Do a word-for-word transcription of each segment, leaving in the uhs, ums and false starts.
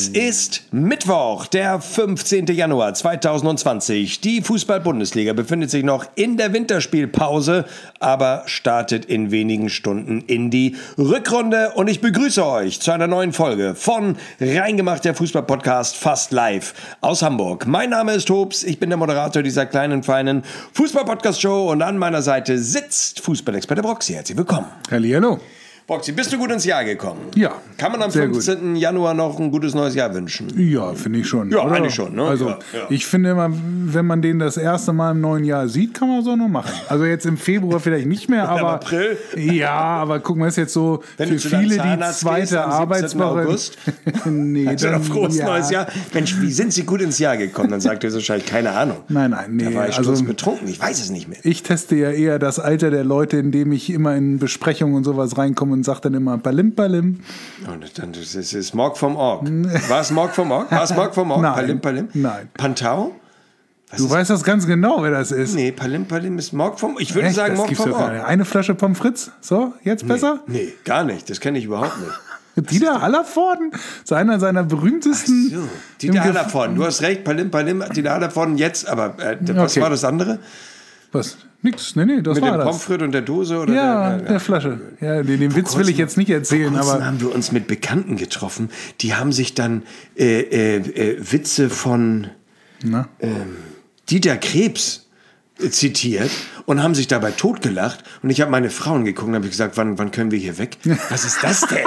Es ist Mittwoch, der fünfzehnten Januar zweitausendzwanzig. Die Fußball-Bundesliga befindet sich noch in der Winterspielpause, aber startet in wenigen Stunden in die Rückrunde. Und ich begrüße euch zu einer neuen Folge von Reingemacht, der Fußball-Podcast fast live aus Hamburg. Mein Name ist Tops, ich bin der Moderator dieser kleinen, feinen Fußball-Podcast-Show und an meiner Seite sitzt Fußballexperte Broxy. Herzlich willkommen. Hallihallo. Broxy, bist du gut ins Jahr gekommen? Ja. Kann man am fünfzehnten Januar noch ein gutes neues Jahr wünschen? Ja, finde ich schon. Ja, oder? eigentlich schon. Ne? Also ja, ja. ich finde immer, wenn man den das erste Mal im neuen Jahr sieht, kann man es auch noch machen. Also jetzt im Februar vielleicht nicht mehr, aber... Im April? Ja, aber guck mal, ist jetzt so wenn für viele die zweite Arbeitswoche... August? nee, also dann, auf frohes ja. neues Jahr. Mensch, wie sind Sie gut ins Jahr gekommen? Dann sagt er so wahrscheinlich, keine Ahnung. Nein, nein, nee. Da war ich also, betrunken, ich weiß es nicht mehr. Ich teste ja eher das Alter der Leute, indem ich immer in Besprechungen und sowas reinkomme und sage dann immer Palim, Palim. Und dann, das ist, ist Morg vom Org. War es Morg vom Org? War es Morg vom Org? Nein. Palim, Palim? Nein. Pantau? Was du ist? weißt das ganz genau, wer das ist. Nee, Palim, Palim ist Morg vom... Ich würde Echt? sagen Das Morg gibt's vom doch gar Org. nicht. Eine Flasche Pommes frites? So, jetzt besser? Nee, nee, gar nicht. Das kenne ich überhaupt nicht. Dieter Hallervorden, so einer seiner berühmtesten. So, Dieter Hallervorden, du hast recht, Palim, Palim, Dieter Hallervorden jetzt, aber äh, was Okay. war das andere? Was? Nix, nee, nee, das Mit war dem das. Pommes frites und der Dose? Oder Ja, der, der, der, Flasche. Ja, den, den Witz will ich jetzt nicht erzählen, Vor kurzem aber. haben wir uns mit Bekannten getroffen, die haben sich dann äh, äh, äh, Witze von Na? ähm, Dieter Krebs äh, zitiert und haben sich dabei totgelacht. Und ich habe meine Frauen geguckt und habe gesagt, wann, wann können wir hier weg? Was ist das denn?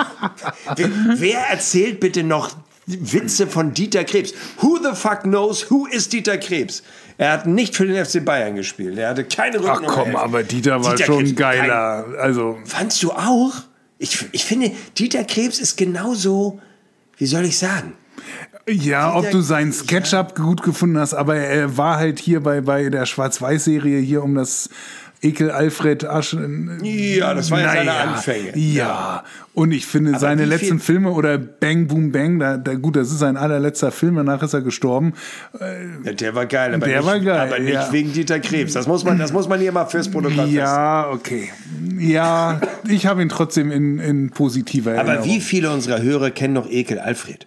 wer, wer erzählt bitte noch Witze von Dieter Krebs? Who the fuck knows who is Dieter Krebs? Er hat nicht für den F C Bayern gespielt. Er hatte keine Ach Rückennummer. komm, aber Dieter war Dieter schon Krebs, geiler. Also. Fandst du auch? Ich, ich finde, Dieter Krebs ist genauso, wie soll ich sagen? Ja, ob du seinen SketchUp gut gefunden hast, aber er war halt hier bei, bei der Schwarz-Weiß-Serie hier um das Ekel Alfred Asch. Ja, das war ja seine Anfänge. Ja, und ich finde Aber seine wie letzten viel- Filme oder Bang Boom Bang, da, da, gut, das ist sein allerletzter Film, danach ist er gestorben. Ja, der war geil, aber, Der nicht, war geil, aber nicht ja. wegen Dieter Krebs. Das muss man, das muss man hier mal fürs Protokoll Ja, okay. Ja, ich habe ihn trotzdem in, in positiver festhalten. Aber Erinnerung. wie viele unserer Hörer kennen noch Ekel Alfred?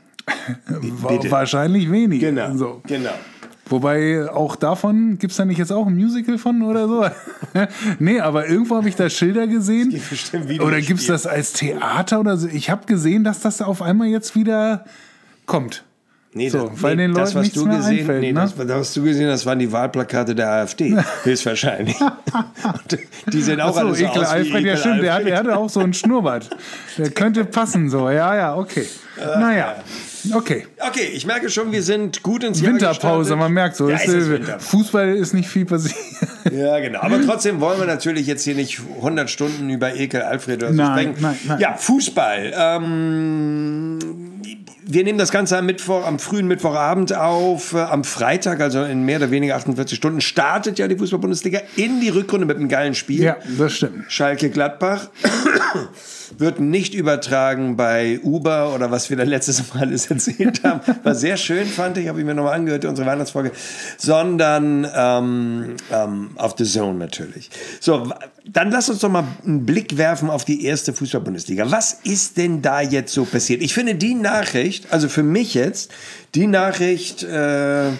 Wa- bitte. Wahrscheinlich wenige. Genau, So. genau. Wobei auch davon, gibt es da nicht jetzt auch ein Musical von oder so? Nee, aber irgendwo habe ich da Schilder gesehen. gibt bestimmt Oder Videospiele. gibt es das als Theater oder so? Ich habe gesehen, dass das auf einmal jetzt wieder kommt. Nee, So, das, weil nee, den das, Leuten was nichts du mehr gesehen, einfällt, nee, ne? das, das, was du gesehen hast, waren die Wahlplakate der AfD, höchstwahrscheinlich. Und die sehen auch Achso, alle so Ekel aus wie Alfred, ja Ekel stimmt, der, hat, Alfred. der hatte auch so einen Schnurrbart. Der könnte passen so, ja, ja, okay. Naja, okay. Okay, ich merke schon, wir sind gut ins Jahr Winterpause, gestartet. man merkt so. Ja, es es ist ist, Winter. Fußball ist nicht viel passiert. Ja, genau. Aber trotzdem wollen wir natürlich jetzt hier nicht hundert Stunden über Ekel Alfred oder so Nein, sprechen. nein, nein. Ja, Fußball. Ähm, wir nehmen das Ganze am Mittwoch, am frühen Mittwochabend auf. Äh, Am Freitag, also in mehr oder weniger achtundvierzig Stunden, startet ja die Fußball-Bundesliga in die Rückrunde mit einem geilen Spiel. Ja, das stimmt. Schalke-Gladbach wird nicht übertragen bei Uber oder was wir da letztes Mal alles erzählt haben. War sehr schön, fand ich, habe ich mir nochmal angehört, unsere Weihnachtsfolge. Sondern ähm, ähm, auf The Zone natürlich. So, dann lass uns doch mal einen Blick werfen auf die erste Fußball-Bundesliga. Was ist denn da jetzt so passiert? Ich finde die Nachricht, also für mich jetzt, die Nachricht äh, äh,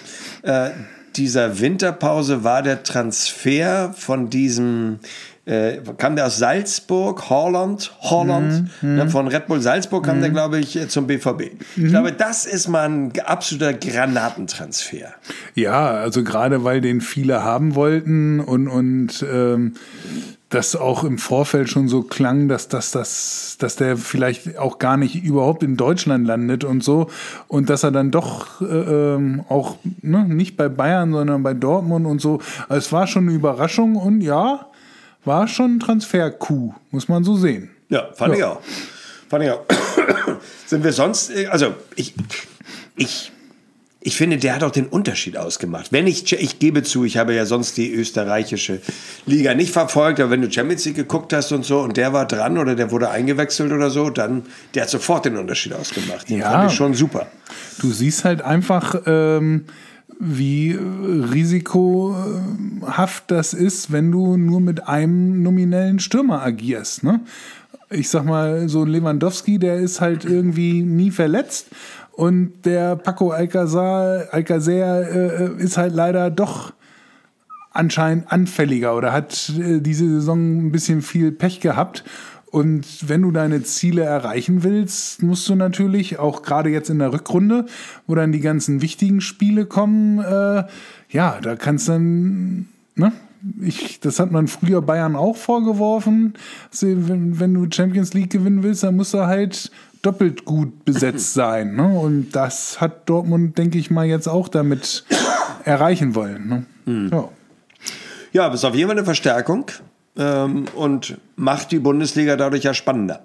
dieser Winterpause war der Transfer von diesem Äh, kam der aus Salzburg, Holland, Holland, Mhm, ne, von Red Bull Salzburg kam der, glaube ich, zum B V B. Mhm. Ich glaube, das ist mal ein absoluter Granatentransfer. Ja, also gerade weil den viele haben wollten und, und ähm, das auch im Vorfeld schon so klang, dass, dass, dass, dass der vielleicht auch gar nicht überhaupt in Deutschland landet und so. Und dass er dann doch äh, ähm, auch ne, nicht bei Bayern, sondern bei Dortmund und so. Also es war schon eine Überraschung und ja, war schon ein Transfer-Coup, muss man so sehen. Ja, fand Ja. ich auch. Fand ich auch. Sind wir sonst, äh, also ich, ich, ich finde, der hat auch den Unterschied ausgemacht. Wenn ich, ich gebe zu, ich habe ja sonst die österreichische Liga nicht verfolgt, aber wenn du Champions League geguckt hast und so und der war dran oder der wurde eingewechselt oder so, dann, der hat sofort den Unterschied ausgemacht. Den Ja. fand ich schon super. Du siehst halt einfach, ähm, wie risikohaft das ist, wenn du nur mit einem nominellen Stürmer agierst. Ne? ich sag mal, so ein Lewandowski, der ist halt irgendwie nie verletzt. Und der Paco Alcácer, Alcácer äh, ist halt leider doch anscheinend anfälliger oder hat äh, diese Saison ein bisschen viel Pech gehabt. Und wenn du deine Ziele erreichen willst, musst du natürlich, auch gerade jetzt in der Rückrunde, wo dann die ganzen wichtigen Spiele kommen, äh, ja, da kannst du dann, ne? Ich, das hat man früher Bayern auch vorgeworfen. Wenn, wenn du Champions League gewinnen willst, dann musst du halt doppelt gut besetzt sein. Ne? Und das hat Dortmund, denke ich mal, jetzt auch damit erreichen wollen. Ne? Mhm. Ja. Ja, aber es ist auf jeden Fall eine Verstärkung ähm, und macht die Bundesliga dadurch ja spannender.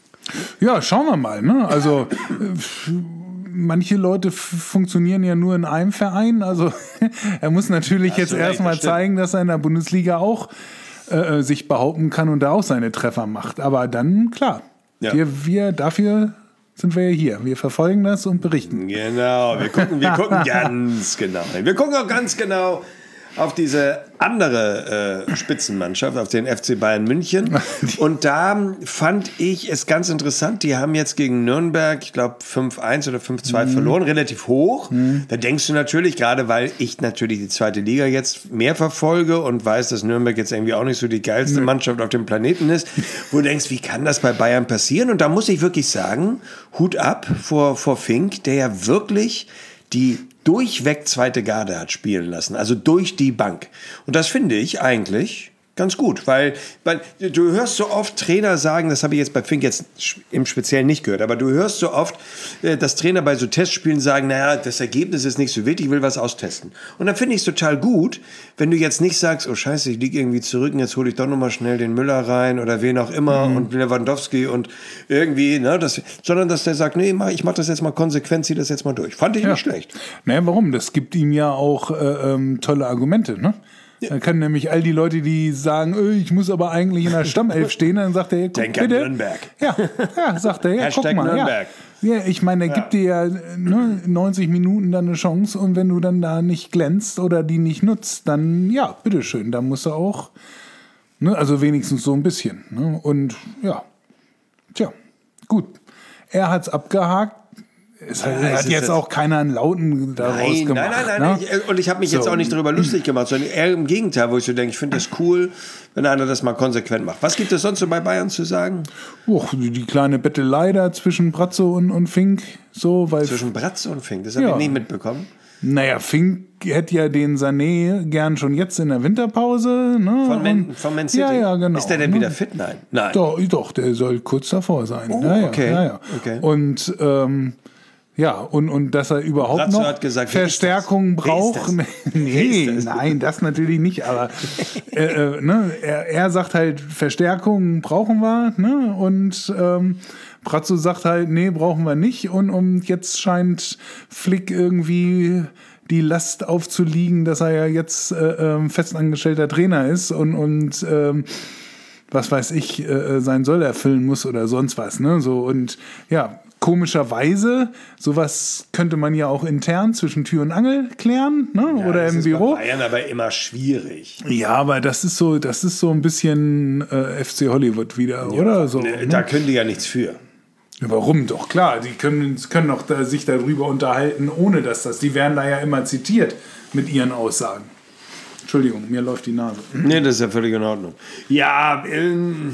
Ja, schauen wir mal. Ne? Also äh, manche Leute f- funktionieren ja nur in einem Verein. Also er muss natürlich jetzt erstmal zeigen, dass er in der Bundesliga auch äh, sich behaupten kann und da auch seine Treffer macht. Aber dann, klar, ja. wir, wir dafür sind wir ja hier. Wir verfolgen das und berichten. Genau, wir gucken, wir gucken ganz genau. Wir gucken auch ganz genau auf diese andere äh, Spitzenmannschaft, auf den F C Bayern München. Und da fand ich es ganz interessant, die haben jetzt gegen Nürnberg, ich glaube, fünf eins oder fünf zwei mhm. verloren, relativ hoch. Mhm. Da denkst du natürlich, gerade weil ich natürlich die zweite Liga jetzt mehr verfolge und weiß, dass Nürnberg jetzt irgendwie auch nicht so die geilste mhm. Mannschaft auf dem Planeten ist, wo du denkst, wie kann das bei Bayern passieren? Und da muss ich wirklich sagen, Hut ab vor, vor Fink, der ja wirklich die durchweg zweite Garde hat spielen lassen, also durch die Bank. Und das finde ich eigentlich ganz gut, weil, weil du hörst so oft Trainer sagen, das habe ich jetzt bei Fink jetzt im Speziellen nicht gehört, aber du hörst so oft, dass Trainer bei so Testspielen sagen, naja, das Ergebnis ist nicht so wichtig, ich will was austesten. Und dann finde ich es total gut, wenn du jetzt nicht sagst, oh scheiße, ich liege irgendwie zurück und jetzt hole ich doch nochmal schnell den Müller rein oder wen auch immer mhm. und Lewandowski und irgendwie, ne, das, sondern dass der sagt, nee, ich mache das jetzt mal konsequent, zieh das jetzt mal durch. Fand ich ja. nicht schlecht. Naja, warum? Das gibt ihm ja auch äh, ähm, tolle Argumente, ne? Dann können nämlich all die Leute, die sagen, öh, ich muss aber eigentlich in der Stammelf stehen, dann sagt er, ja, guck, Denk bitte. an Nürnberg. Ja, ja, sagt er, ja, Hashtag guck mal. Nürnberg. Ja. Ja, ich meine, er ja. gibt dir ja ne, neunzig Minuten dann eine Chance und wenn du dann da nicht glänzt oder die nicht nutzt, dann ja, bitteschön, da musst du auch, ne, also wenigstens so ein bisschen. Ne, und ja, tja, gut. Er hat's abgehakt. Es hat, ja, hat jetzt auch keiner einen Lauten daraus nein, gemacht. Nein, nein, nein. Ne? Ich, und ich habe mich so. jetzt auch nicht darüber lustig gemacht, sondern eher im Gegenteil, wo ich so denke, ich finde das cool, wenn einer das mal konsequent macht. Was gibt es sonst so bei Bayern zu sagen? Oh, die, die kleine Bettelei da zwischen Brazzo und, und Fink. So, weil zwischen Brazzo und Fink, das habe ja. ich nie mitbekommen. Naja, Fink hätte ja den Sané gern schon jetzt in der Winterpause. Ne? Von, Man, von Man City? Ja, ja, genau. Ist der denn ne? wieder fit? Nein. Nein. Doch, doch, der soll kurz davor sein. Oh, ja, ja, okay. Ja, ja. okay. Und ähm, ja, und, und dass er überhaupt Brazzo noch hat gesagt, Verstärkung braucht. Nee, das? nein, das natürlich nicht. Aber äh, äh, ne, er, er sagt halt, Verstärkung brauchen wir. Ne? Und ähm, Brazzo sagt halt, nee, brauchen wir nicht. Und, und jetzt scheint Flick irgendwie die Last aufzuliegen, dass er ja jetzt äh, äh, festangestellter Trainer ist und, und ähm, was weiß ich, äh, sein Soll erfüllen muss oder sonst was. Ne? So, und ja, komischerweise, sowas könnte man ja auch intern zwischen Tür und Angel klären, ne? Ja, oder das im ist Büro. Bei Bayern aber immer schwierig. Ja, aber das ist so, das ist so ein bisschen äh, F C Hollywood wieder, ja, oder so. Ne, ne? Da können die ja nichts für. Warum doch? Klar, die können, können doch da, sich darüber unterhalten, ohne dass das. Die werden da ja immer zitiert mit ihren Aussagen. Entschuldigung, mir läuft die Nase. Nee, das ist ja völlig in Ordnung. Ja, ähm,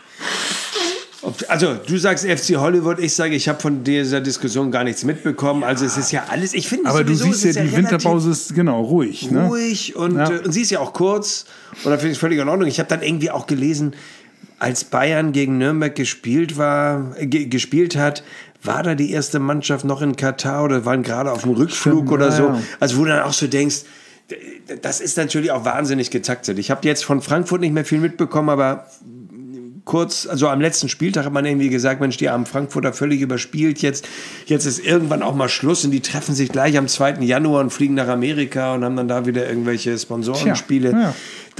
also du sagst F C Hollywood, ich sage, ich habe von dieser Diskussion gar nichts mitbekommen. Ja. Also es ist ja alles, ich finde, aber du siehst ja, die ja Winterpause ist genau ruhig. Ne? Ruhig und, ja. äh, und sie ist ja auch kurz. Und da finde ich es völlig in Ordnung. Ich habe dann irgendwie auch gelesen, als Bayern gegen Nürnberg gespielt war, äh, ge- gespielt hat, war da die erste Mannschaft noch in Katar oder waren gerade auf dem Rückflug Stimmt, oder ja, so. Ja. Also wo du dann auch so denkst, das ist natürlich auch wahnsinnig getaktet. Ich habe jetzt von Frankfurt nicht mehr viel mitbekommen, aber kurz, also am letzten Spieltag hat man irgendwie gesagt, Mensch, die haben Frankfurter völlig überspielt. Jetzt, jetzt ist irgendwann auch mal Schluss und die treffen sich gleich am zweiten Januar und fliegen nach Amerika und haben dann da wieder irgendwelche Sponsorenspiele. Ja.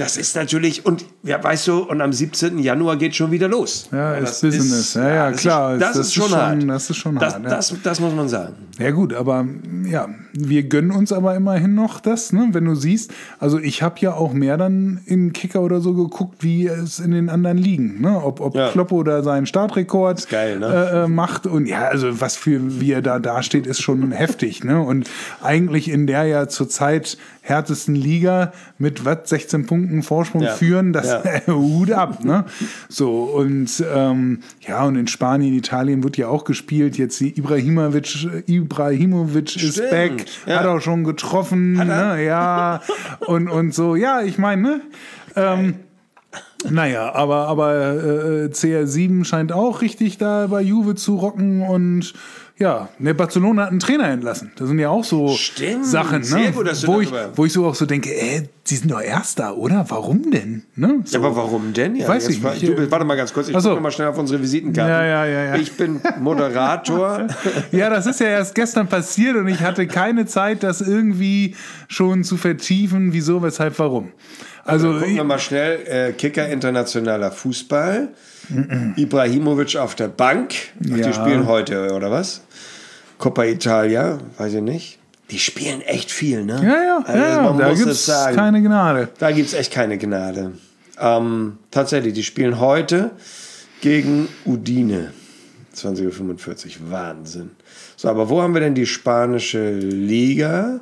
das ist natürlich, und ja, weißt du, und am siebzehnten Januar geht schon wieder los. Ja, das ist Business. Ist, ja, ja, das klar. Ist, das, das, ist schon hart. Das ist schon das, hart. Ja. Das, das muss man sagen. Ja gut, aber ja, wir gönnen uns aber immerhin noch das, ne? Wenn du siehst, also ich habe ja auch mehr dann in Kicker oder so geguckt, wie es in den anderen Ligen, ne? Ob, ob ja. Kloppo da seinen Startrekord geil, ne? äh, macht und ja, also was für wie er da dasteht, ist schon heftig, ne? Und eigentlich in der ja zurzeit härtesten Liga mit was sechzehn Punkten Vorsprung ja. führen, das ja. Hut ab, ne? So und ähm, ja und in Spanien, Italien wird ja auch gespielt. Jetzt die Ibrahimovic, Ibrahimovic ist Stimmt. back, ja. hat auch schon getroffen, ne? Ja und und so. Ja, ich meine, ne? Ähm, naja, aber, aber äh, C R sieben scheint auch richtig da bei Juve zu rocken und ja, ne, Barcelona hat einen Trainer entlassen. Das sind ja auch so Stimmt. Sachen, ne? Sehr gut, dass du wo, ich, darüber- wo ich so auch so denke, äh, die sind doch Erster, oder? Warum denn? Ne? So. Ja, aber warum denn? Ja, Weiß jetzt ich war- nicht. Du, warte mal ganz kurz, ich Ach so. gucke mal schnell auf unsere Visitenkarten. Ja, ja, ja, ja. Ich bin Moderator. Ja, das ist ja erst gestern passiert und ich hatte keine Zeit, das irgendwie schon zu vertiefen, wieso, weshalb, warum. Also, Gucken wir mal schnell. Äh, Kicker internationaler Fußball. Ibrahimovic auf der Bank. Ach, Ja. Die spielen heute, oder was? Coppa Italia, weiß ich nicht. Die spielen echt viel, ne? ja, ja, Also, ja, ja, man da muss gibt es es sagen. keine Gnade. Da gibt es echt keine Gnade. Ähm, tatsächlich, die spielen heute gegen Udine. zwanzig Uhr fünfundvierzig. Wahnsinn. So, aber wo haben wir denn die spanische Liga?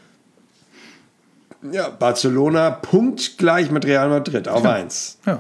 Ja, Barcelona punktgleich mit Real Madrid auf eins. Ja.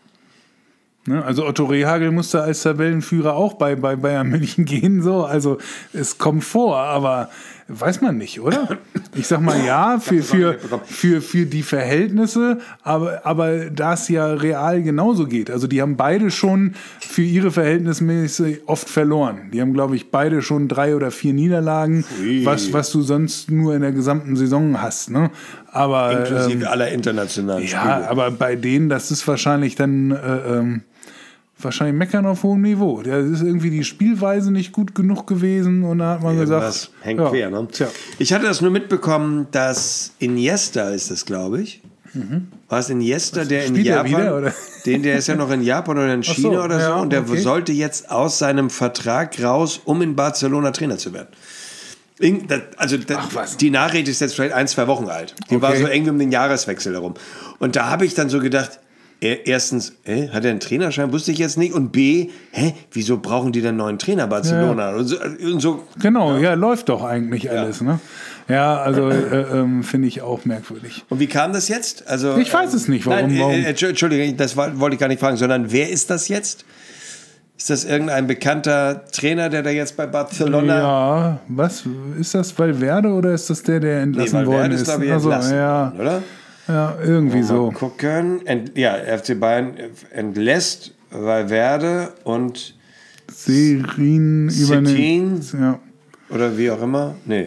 Ne, also Otto Rehagel musste als Tabellenführer auch bei, bei Bayern München gehen. So. Also es kommt vor, aber weiß man nicht, oder? Ich sag mal ja, für, das auch nicht für, mitbekommen. für, für die Verhältnisse, aber, aber da es ja real genauso geht. Also die haben beide schon für ihre Verhältnisse oft verloren. Die haben, glaube ich, beide schon drei oder vier Niederlagen, Ui. was, was du sonst nur in der gesamten Saison hast. Ne? Aber, Inklusive ähm, aller internationalen ja, Spiele. aber bei denen, das ist wahrscheinlich dann äh, ähm, wahrscheinlich meckern auf hohem Niveau. Da ist irgendwie die Spielweise nicht gut genug gewesen und da hat man Irgendwas gesagt, hängt ja, quer, ne? Tja. Ich hatte das nur mitbekommen, dass Iniesta ist das, glaube ich. War es Iniesta, der in spielt er Japan, wieder, oder? Den, der ist ja noch in Japan oder in Ach China so, oder so, ja, und der okay. sollte jetzt aus seinem Vertrag raus, um in Barcelona Trainer zu werden. Ing- das- Also das- Ach, was? die Nachricht ist jetzt vielleicht ein, zwei Wochen alt. Die Okay. war so eng um den Jahreswechsel herum. Und da habe ich dann so gedacht, äh, erstens, äh, hat er einen Trainerschein? Wusste ich jetzt nicht. Und B, hä, wieso brauchen die denn einen neuen Trainer Barcelona? Und so, und so Genau, ja. läuft doch eigentlich alles. Ne? Ja, also äh, ähm, finde ich auch merkwürdig. Und wie kam das jetzt? Also, Ich weiß es nicht, warum- Nein, warum- äh, äh, Entschuldige, das war- wollte ich gar nicht fragen, sondern wer ist das jetzt? Ist das irgendein bekannter Trainer, der da jetzt bei Barcelona... Ja, was ist das Valverde oder ist das der, der Nee, entlassen weil worden Valverde ist? ist, glaube ich, Ach so, entlassen ja, worden, oder? ja, irgendwie Mal so. gucken. Ent, ja, F C Bayern entlässt Valverde und... Serin übernimmt. Settin? Ja. Oder wie auch immer. Nee.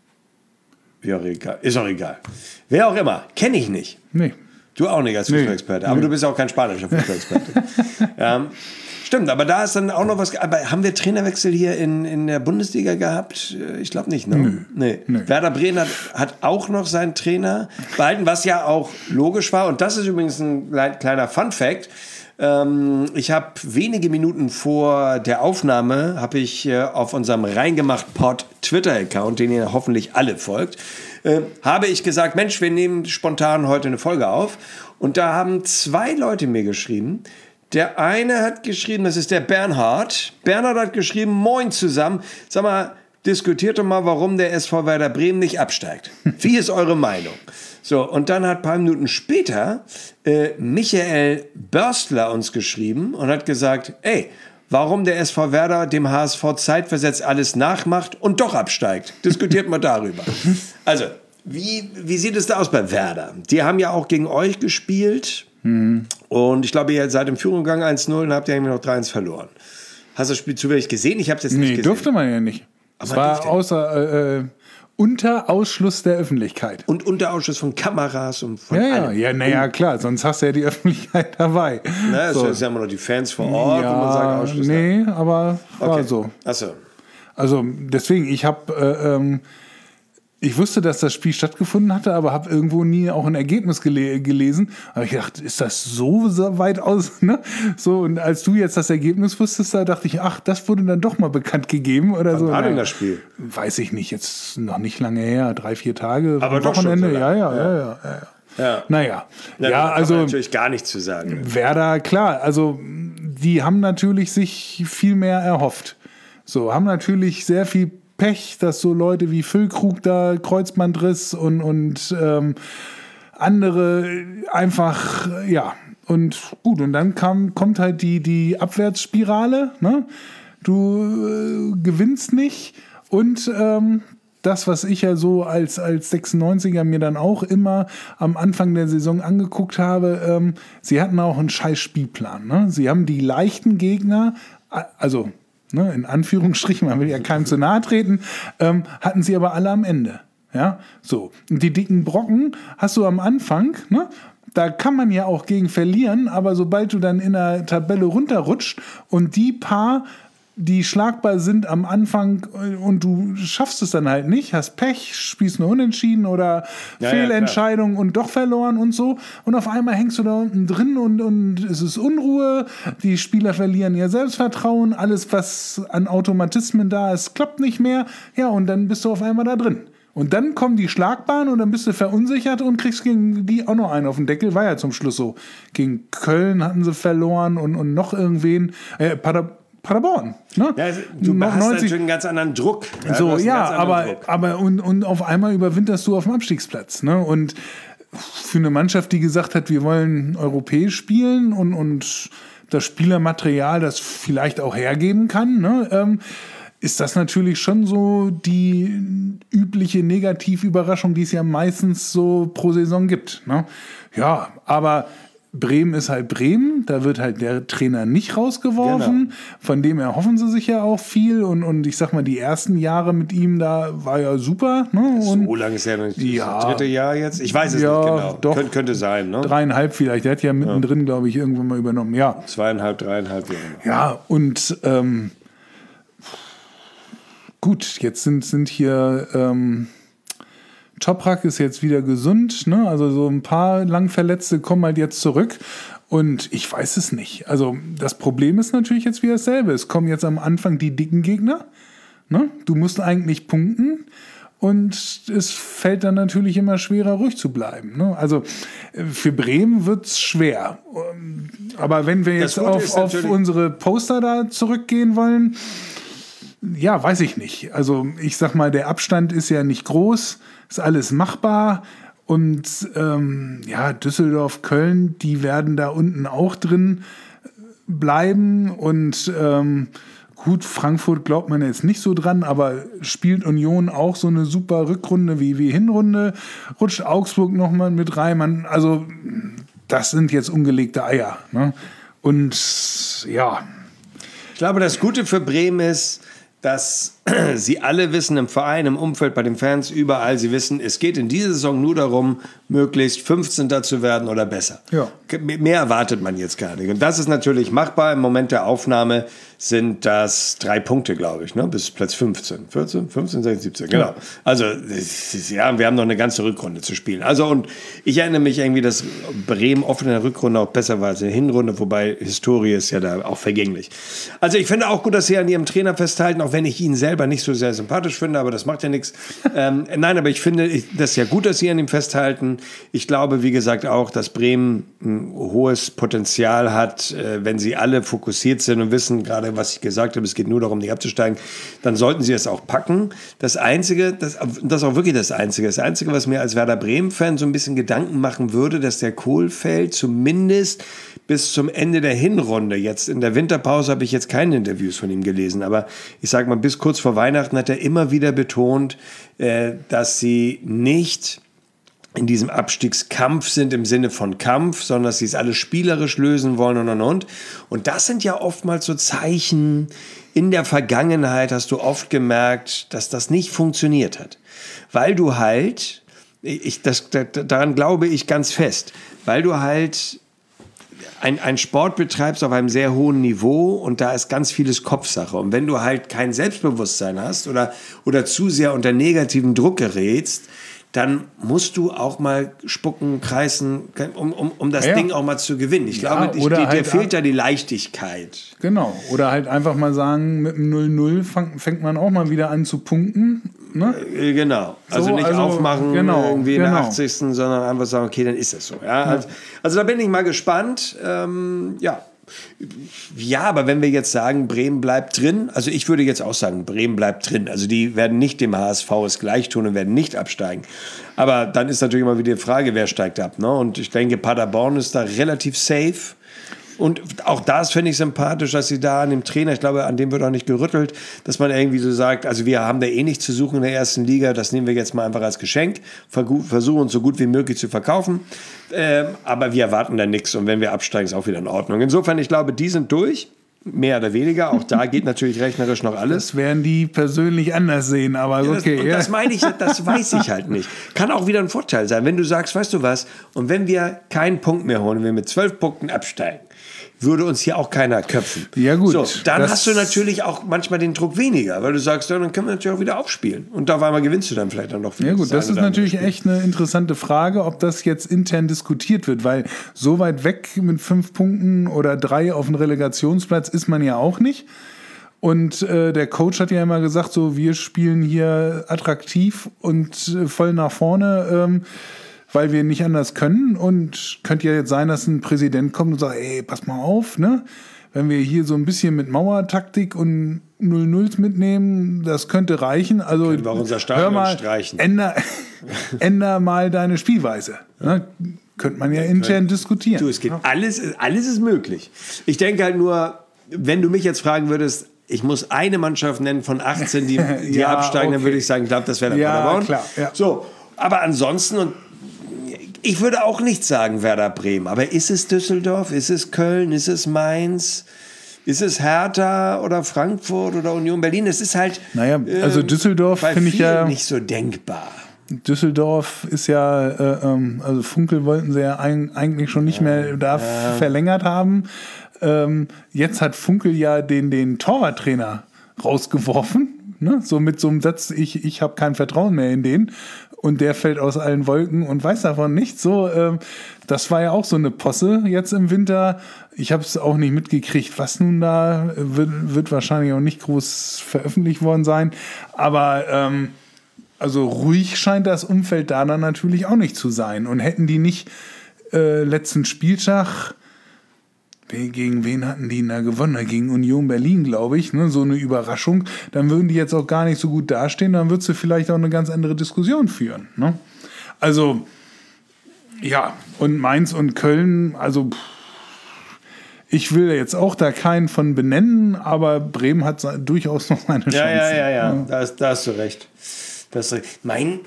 Wie auch egal. Ist auch egal. Wer auch immer. Kenne ich nicht. Nee. Du auch nicht als Fußballexperte. Aber Nee. du bist auch kein spanischer Fußballexperte. ähm, stimmt, aber da ist dann auch noch was. Aber haben wir Trainerwechsel hier in, in der Bundesliga gehabt? Ich glaube nicht, ne? Nö. Nee. Nö. Werder Bremen hat, hat auch noch seinen Trainer behalten, was ja auch logisch war. Und das ist übrigens ein kleiner Fun-Fact. Ähm, ich habe wenige Minuten vor der Aufnahme habe ich äh, auf unserem Reingemacht-Pod Twitter-Account, den ihr hoffentlich alle folgt, äh, habe ich gesagt, Mensch, wir nehmen spontan heute eine Folge auf. Und da haben zwei Leute mir geschrieben. Der eine hat geschrieben, das ist der Bernhard. Bernhard hat geschrieben, moin zusammen. Sag mal, diskutiert doch mal, warum der S V Werder Bremen nicht absteigt. Wie ist eure Meinung? So, und dann hat ein paar Minuten später äh, Michael Börstler uns geschrieben und hat gesagt, ey, warum der S V Werder dem H S V zeitversetzt alles nachmacht und doch absteigt. Diskutiert mal darüber. Also, wie, wie sieht es da aus bei Werder? Die haben ja auch gegen euch gespielt. Mhm. Und ich glaube, ihr seid im Führung gegangen eins null und habt ja irgendwie noch drei eins verloren. Hast du das Spiel zufällig gesehen? Ich habe es jetzt nicht Nee, gesehen. durfte man ja nicht. Es man war durfte. außer, äh, unter Ausschluss der Öffentlichkeit. Und unter Ausschuss von Kameras und von Ja, ja, allem. ja, naja, klar, sonst hast du ja die Öffentlichkeit dabei. Ne, es So. ist ja immer noch die Fans vor Ort, wo man sagt Ja, Ausschluss. nee, aber war Okay. so. Achso. Also deswegen, ich habe, äh, ähm, ich wusste, dass das Spiel stattgefunden hatte, aber habe irgendwo nie auch ein Ergebnis gele- gelesen. Aber ich dachte, ist das so, so weit aus? Ne? So, und als du jetzt das Ergebnis wusstest, da dachte ich, ach, das wurde dann doch mal bekannt gegeben oder Wann so. war denn Naja, das Spiel? weiß ich nicht, jetzt noch nicht lange her, drei, vier Tage, Aber doch schon Wochenende. so lange. ja, ja, ja, ja, ja. Ja. Naja, Ja, ja, da also kann man natürlich gar nichts zu sagen. Werder, klar, also die haben natürlich sich viel mehr erhofft. So, haben natürlich sehr viel Pech, dass so Leute wie Füllkrug da Kreuzbandriss und, und ähm, andere einfach, ja, und gut, und dann kam, kommt halt die, die Abwärtsspirale, ne? Du äh, gewinnst nicht und ähm, das, was ich ja so als, als sechsundneunziger mir dann auch immer am Anfang der Saison angeguckt habe, ähm, sie hatten auch einen scheiß Spielplan. Ne? Sie haben die leichten Gegner, also ne, in Anführungsstrichen, man will ja keinem zu nahe treten, ähm, hatten sie aber alle am Ende. Ja, so. Und die dicken Brocken hast du am Anfang, ne? Da kann man ja auch gegen verlieren, aber sobald du dann in der Tabelle runterrutscht und die paar, die schlagbar sind am Anfang und du schaffst es dann halt nicht, hast Pech, spielst nur unentschieden oder ja, Fehlentscheidung ja, und doch verloren und so. Und auf einmal hängst du da unten drin und, und es ist Unruhe, die Spieler verlieren ihr Selbstvertrauen, alles, was an Automatismen da ist, klappt nicht mehr. Ja, und dann bist du auf einmal da drin. Und dann kommen die Schlagbahn und dann bist du verunsichert und kriegst gegen die auch noch einen auf den Deckel. War ja zum Schluss so. Gegen Köln hatten sie verloren und, und noch irgendwen. Äh, Pader, Paderborn. Ne? Ja, du noch hast neunzig natürlich einen ganz anderen Druck. Ja, so, ja, aber, Druck. aber und, und auf einmal überwinterst du auf dem Abstiegsplatz. Ne? Und für eine Mannschaft, die gesagt hat, wir wollen europäisch spielen und, und das Spielermaterial das vielleicht auch hergeben kann, ne? ähm, ist das natürlich schon so die übliche Negativüberraschung, die es ja meistens so pro Saison gibt. Ne? Ja, aber Bremen ist halt Bremen, da wird halt der Trainer nicht rausgeworfen, genau. Von dem erhoffen sie sich ja auch viel und, und ich sag mal, die ersten Jahre mit ihm, da war ja super. Ne? Und so lange ist ja noch nicht ja, das dritte Jahr jetzt? Ich weiß es ja, nicht genau. Doch, Kön- könnte sein. Ne? Dreieinhalb vielleicht, der hat ja mittendrin, ja. glaube ich, irgendwann mal übernommen. Ja. Zweieinhalb, dreieinhalb Jahre. Ja, und ähm, gut, jetzt sind, sind hier ähm, Toprak ist jetzt wieder gesund, ne? Also so ein paar Langverletzte kommen halt jetzt zurück und ich weiß es nicht. Also das Problem ist natürlich jetzt wieder dasselbe. Es kommen jetzt am Anfang die dicken Gegner, ne? Du musst eigentlich punkten und es fällt dann natürlich immer schwerer, ruhig zu bleiben. Ne? Also für Bremen wird es schwer. Aber wenn wir jetzt auf, auf unsere Poster da zurückgehen wollen, ja, weiß ich nicht. Also ich sag mal, der Abstand ist ja nicht groß, ist alles machbar und ähm, ja, Düsseldorf, Köln, die werden da unten auch drin bleiben und ähm, gut, Frankfurt glaubt man jetzt nicht so dran, aber spielt Union auch so eine super Rückrunde wie, wie Hinrunde, rutscht Augsburg nochmal mit rein, man, also das sind jetzt ungelegte Eier, ne? Und ja. Ich glaube, das Gute für Bremen ist, dass sie alle wissen, im Verein, im Umfeld, bei den Fans, überall, sie wissen, es geht in dieser Saison nur darum, möglichst fünfzehnter zu werden oder besser. Ja. Mehr erwartet man jetzt gar nicht. Und das ist natürlich machbar. Im Moment der Aufnahme sind das drei Punkte, glaube ich, ne? Bis Platz fünfzehn. vierzehn, fünfzehn, sechzehn, siebzehn, genau. Ja. Also, ja, wir haben noch eine ganze Rückrunde zu spielen. Also, und ich erinnere mich irgendwie, dass Bremen oft in der Rückrunde auch besser war als in der Hinrunde, wobei Historie ist ja da auch vergänglich. Also, ich finde auch gut, dass sie an ihrem Trainer festhalten, auch wenn ich ihn selber nicht so sehr sympathisch finde, aber das macht ja nichts. ähm, nein, aber ich finde, ich, das ist ja gut, dass sie an ihm festhalten. Ich glaube, wie gesagt, auch, dass Bremen ein hohes Potenzial hat, äh, wenn sie alle fokussiert sind und wissen, gerade was ich gesagt habe, es geht nur darum, nicht abzusteigen, dann sollten sie es auch packen. Das Einzige, das, das ist auch wirklich das Einzige, das Einzige, was mir als Werder Bremen-Fan so ein bisschen Gedanken machen würde, dass der Kohlfeld zumindest bis zum Ende der Hinrunde, jetzt in der Winterpause habe ich jetzt keine Interviews von ihm gelesen, aber ich sage mal, bis kurz vor Weihnachten hat er immer wieder betont, äh, dass sie nicht in diesem Abstiegskampf sind im Sinne von Kampf, sondern dass sie es alles spielerisch lösen wollen und und und. Und das sind ja oftmals so Zeichen. In der Vergangenheit hast du oft gemerkt, dass das nicht funktioniert hat. Weil du halt, ich, das, daran glaube ich ganz fest, weil du halt ein, ein Sport betreibst auf einem sehr hohen Niveau und da ist ganz vieles Kopfsache. Und wenn du halt kein Selbstbewusstsein hast oder, oder zu sehr unter negativen Druck gerätst, dann musst du auch mal spucken, kreisen, um, um, um das ja. Ding auch mal zu gewinnen. Ich ja, glaube, ich, die, halt dir fehlt da die Leichtigkeit. Genau. Oder halt einfach mal sagen, mit einem null null fang, fängt man auch mal wieder an zu punkten. Ne? Äh, genau. Also so, nicht also, aufmachen genau, irgendwie in der genau. achtzigsten sondern einfach sagen, okay, dann ist das so. Ja? Ja. Also, also da bin ich mal gespannt. Ähm, ja. Ja, aber wenn wir jetzt sagen, Bremen bleibt drin, also ich würde jetzt auch sagen, Bremen bleibt drin. Also die werden nicht dem H S V es gleich tun und werden nicht absteigen. Aber dann ist natürlich immer wieder die Frage, wer steigt ab. Ne? Und ich denke, Paderborn ist da relativ safe. Und auch das finde ich sympathisch, dass sie da an dem Trainer, ich glaube, an dem wird auch nicht gerüttelt, dass man irgendwie so sagt, also wir haben da eh nichts zu suchen in der ersten Liga, das nehmen wir jetzt mal einfach als Geschenk, versuchen uns so gut wie möglich zu verkaufen, ähm, aber wir erwarten da nichts und wenn wir absteigen, ist auch wieder in Ordnung. Insofern, ich glaube, die sind durch. Mehr oder weniger, auch da geht natürlich rechnerisch noch alles. Das werden die persönlich anders sehen, aber ja, okay. Das, ja. das meine ich, das weiß ich halt nicht. Kann auch wieder ein Vorteil sein, wenn du sagst, weißt du was, und wenn wir keinen Punkt mehr holen, wenn wir mit zwölf Punkten absteigen, würde uns hier auch keiner köpfen. Ja gut. So, dann hast du natürlich auch manchmal den Druck weniger, weil du sagst, ja, dann können wir natürlich auch wieder aufspielen. Und auf einmal gewinnst du dann vielleicht dann noch wieder. Ja gut, das ist natürlich echt eine interessante Frage, ob das jetzt intern diskutiert wird, weil so weit weg mit fünf Punkten oder drei auf dem Relegationsplatz ist man ja auch nicht. Und äh, der Coach hat ja immer gesagt, so wir spielen hier attraktiv und äh, voll nach vorne, ähm, weil wir nicht anders können. Und könnte ja jetzt sein, dass ein Präsident kommt und sagt, ey, pass mal auf, ne? Wenn wir hier so ein bisschen mit Mauertaktik und null nulls mitnehmen, das könnte reichen. Also können wir auch unser Stadion hör mal, streichen. Änder, änder mal deine Spielweise. Ne? Könnte man ja, ja intern können. diskutieren. Du, es geht ja. alles, alles ist möglich. Ich denke halt nur, wenn du mich jetzt fragen würdest, ich muss eine Mannschaft nennen von achtzehn, die, die ja, absteigen, okay. dann würde ich sagen, ich glaube, das wäre der ja, Paderborn. Klar, ja. So, aber ansonsten, und ich würde auch nicht sagen Werder Bremen, aber ist es Düsseldorf, ist es Köln, ist es Mainz, ist es Hertha oder Frankfurt oder Union Berlin? Das ist halt naja, also Düsseldorf äh, finde ich ja nicht so denkbar. Düsseldorf ist ja, äh, also Funkel wollten sie ja ein, eigentlich schon nicht ja, mehr da ja. verlängert haben. Ähm, jetzt hat Funkel ja den, den Torwarttrainer rausgeworfen, ne? So mit so einem Satz, ich, ich habe kein Vertrauen mehr in den. Und der fällt aus allen Wolken und weiß davon nichts. So, ähm, das war ja auch so eine Posse jetzt im Winter. Ich habe es auch nicht mitgekriegt, was nun da wird, wird wahrscheinlich auch nicht groß veröffentlicht worden sein. Aber ähm, also ruhig scheint das Umfeld da dann natürlich auch nicht zu sein. Und hätten die nicht äh, letzten Spieltag, gegen wen hatten die da gewonnen? Gegen Union Berlin, glaube ich. Ne? So eine Überraschung. Dann würden die jetzt auch gar nicht so gut dastehen. Dann würdest du vielleicht auch eine ganz andere Diskussion führen. Ne? Also, ja. Und Mainz und Köln, also ich will jetzt auch da keinen von benennen, aber Bremen hat durchaus noch seine Chance. Ja, ja, ja, ja. ja. Da, hast, da hast du recht. Das, mein,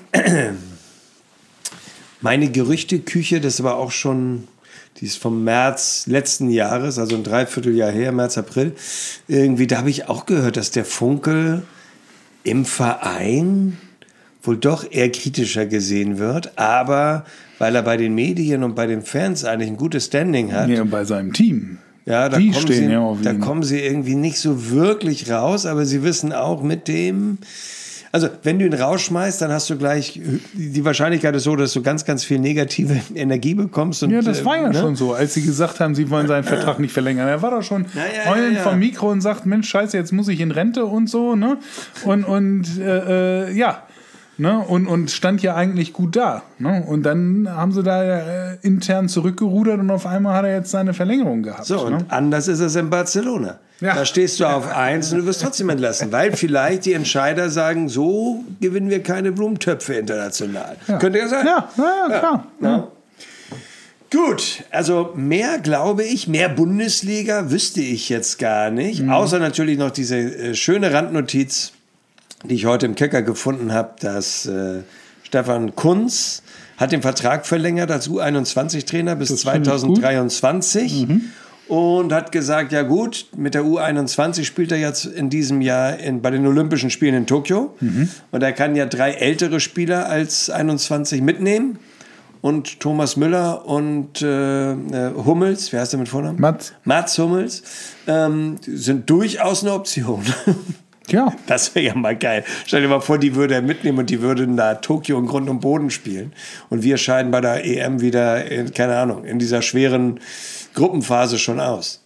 meine Gerüchteküche, das war auch schon... Die ist vom März letzten Jahres, also ein Dreivierteljahr her, März, April. Irgendwie, da habe ich auch gehört, dass der Funkel im Verein wohl doch eher kritischer gesehen wird. Aber weil er bei den Medien und bei den Fans eigentlich ein gutes Standing hat. Ja, und bei seinem Team. Ja, da, Die kommen, stehen sie, ja auf da ihn. kommen sie irgendwie nicht so wirklich raus. Aber sie wissen auch mit dem... Also, wenn du ihn rausschmeißt, dann hast du gleich, die Wahrscheinlichkeit ist so, dass du ganz, ganz viel negative Energie bekommst. Und, ja, das war ja ne? schon so, als sie gesagt haben, sie wollen seinen Vertrag nicht verlängern. Er war doch schon ja, ja, heulend ja, ja. vom Mikro und sagt, Mensch, scheiße, jetzt muss ich in Rente und so, ne? Und, und äh, ja, ne? Und, und stand ja eigentlich gut da. Ne? Und dann haben sie da äh, intern zurückgerudert und auf einmal hat er jetzt seine Verlängerung gehabt. So, ne? und anders ist es in Barcelona. Ja. Da stehst du auf eins und du wirst trotzdem entlassen, weil vielleicht die Entscheider sagen, so gewinnen wir keine Blumentöpfe international. Ja. Könnte ja sein. Ja, ja, ja klar. Ja. Ja. Gut, also mehr glaube ich, mehr Bundesliga wüsste ich jetzt gar nicht. Mhm. Außer natürlich noch diese äh, schöne Randnotiz, die ich heute im Kicker gefunden habe, dass äh, Stefan Kuntz hat den Vertrag verlängert als U einundzwanzig Trainer bis zwanzig dreiundzwanzig. Mhm. Und hat gesagt, ja gut, mit der U einundzwanzig spielt er jetzt in diesem Jahr in, bei den Olympischen Spielen in Tokio. Mhm. Und er kann ja drei ältere Spieler als einundzwanzig mitnehmen. und Thomas Müller und äh, Hummels, wer heißt der mit Vornamen? Mats. Mats Hummels, ähm, sind durchaus eine Option. Ja. Das wäre ja mal geil. Stell dir mal vor, die würde er mitnehmen und die würden da Tokio in Grund und Boden spielen. Und wir scheiden bei der E M wieder, in, keine Ahnung, in dieser schweren Gruppenphase schon aus.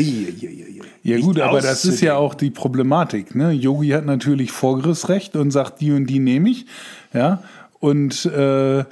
Ja gut, aber das ist ja auch die Problematik. Ne? Yogi hat natürlich Vorgriffsrecht und sagt, die und die nehme ich. Ja? Und äh,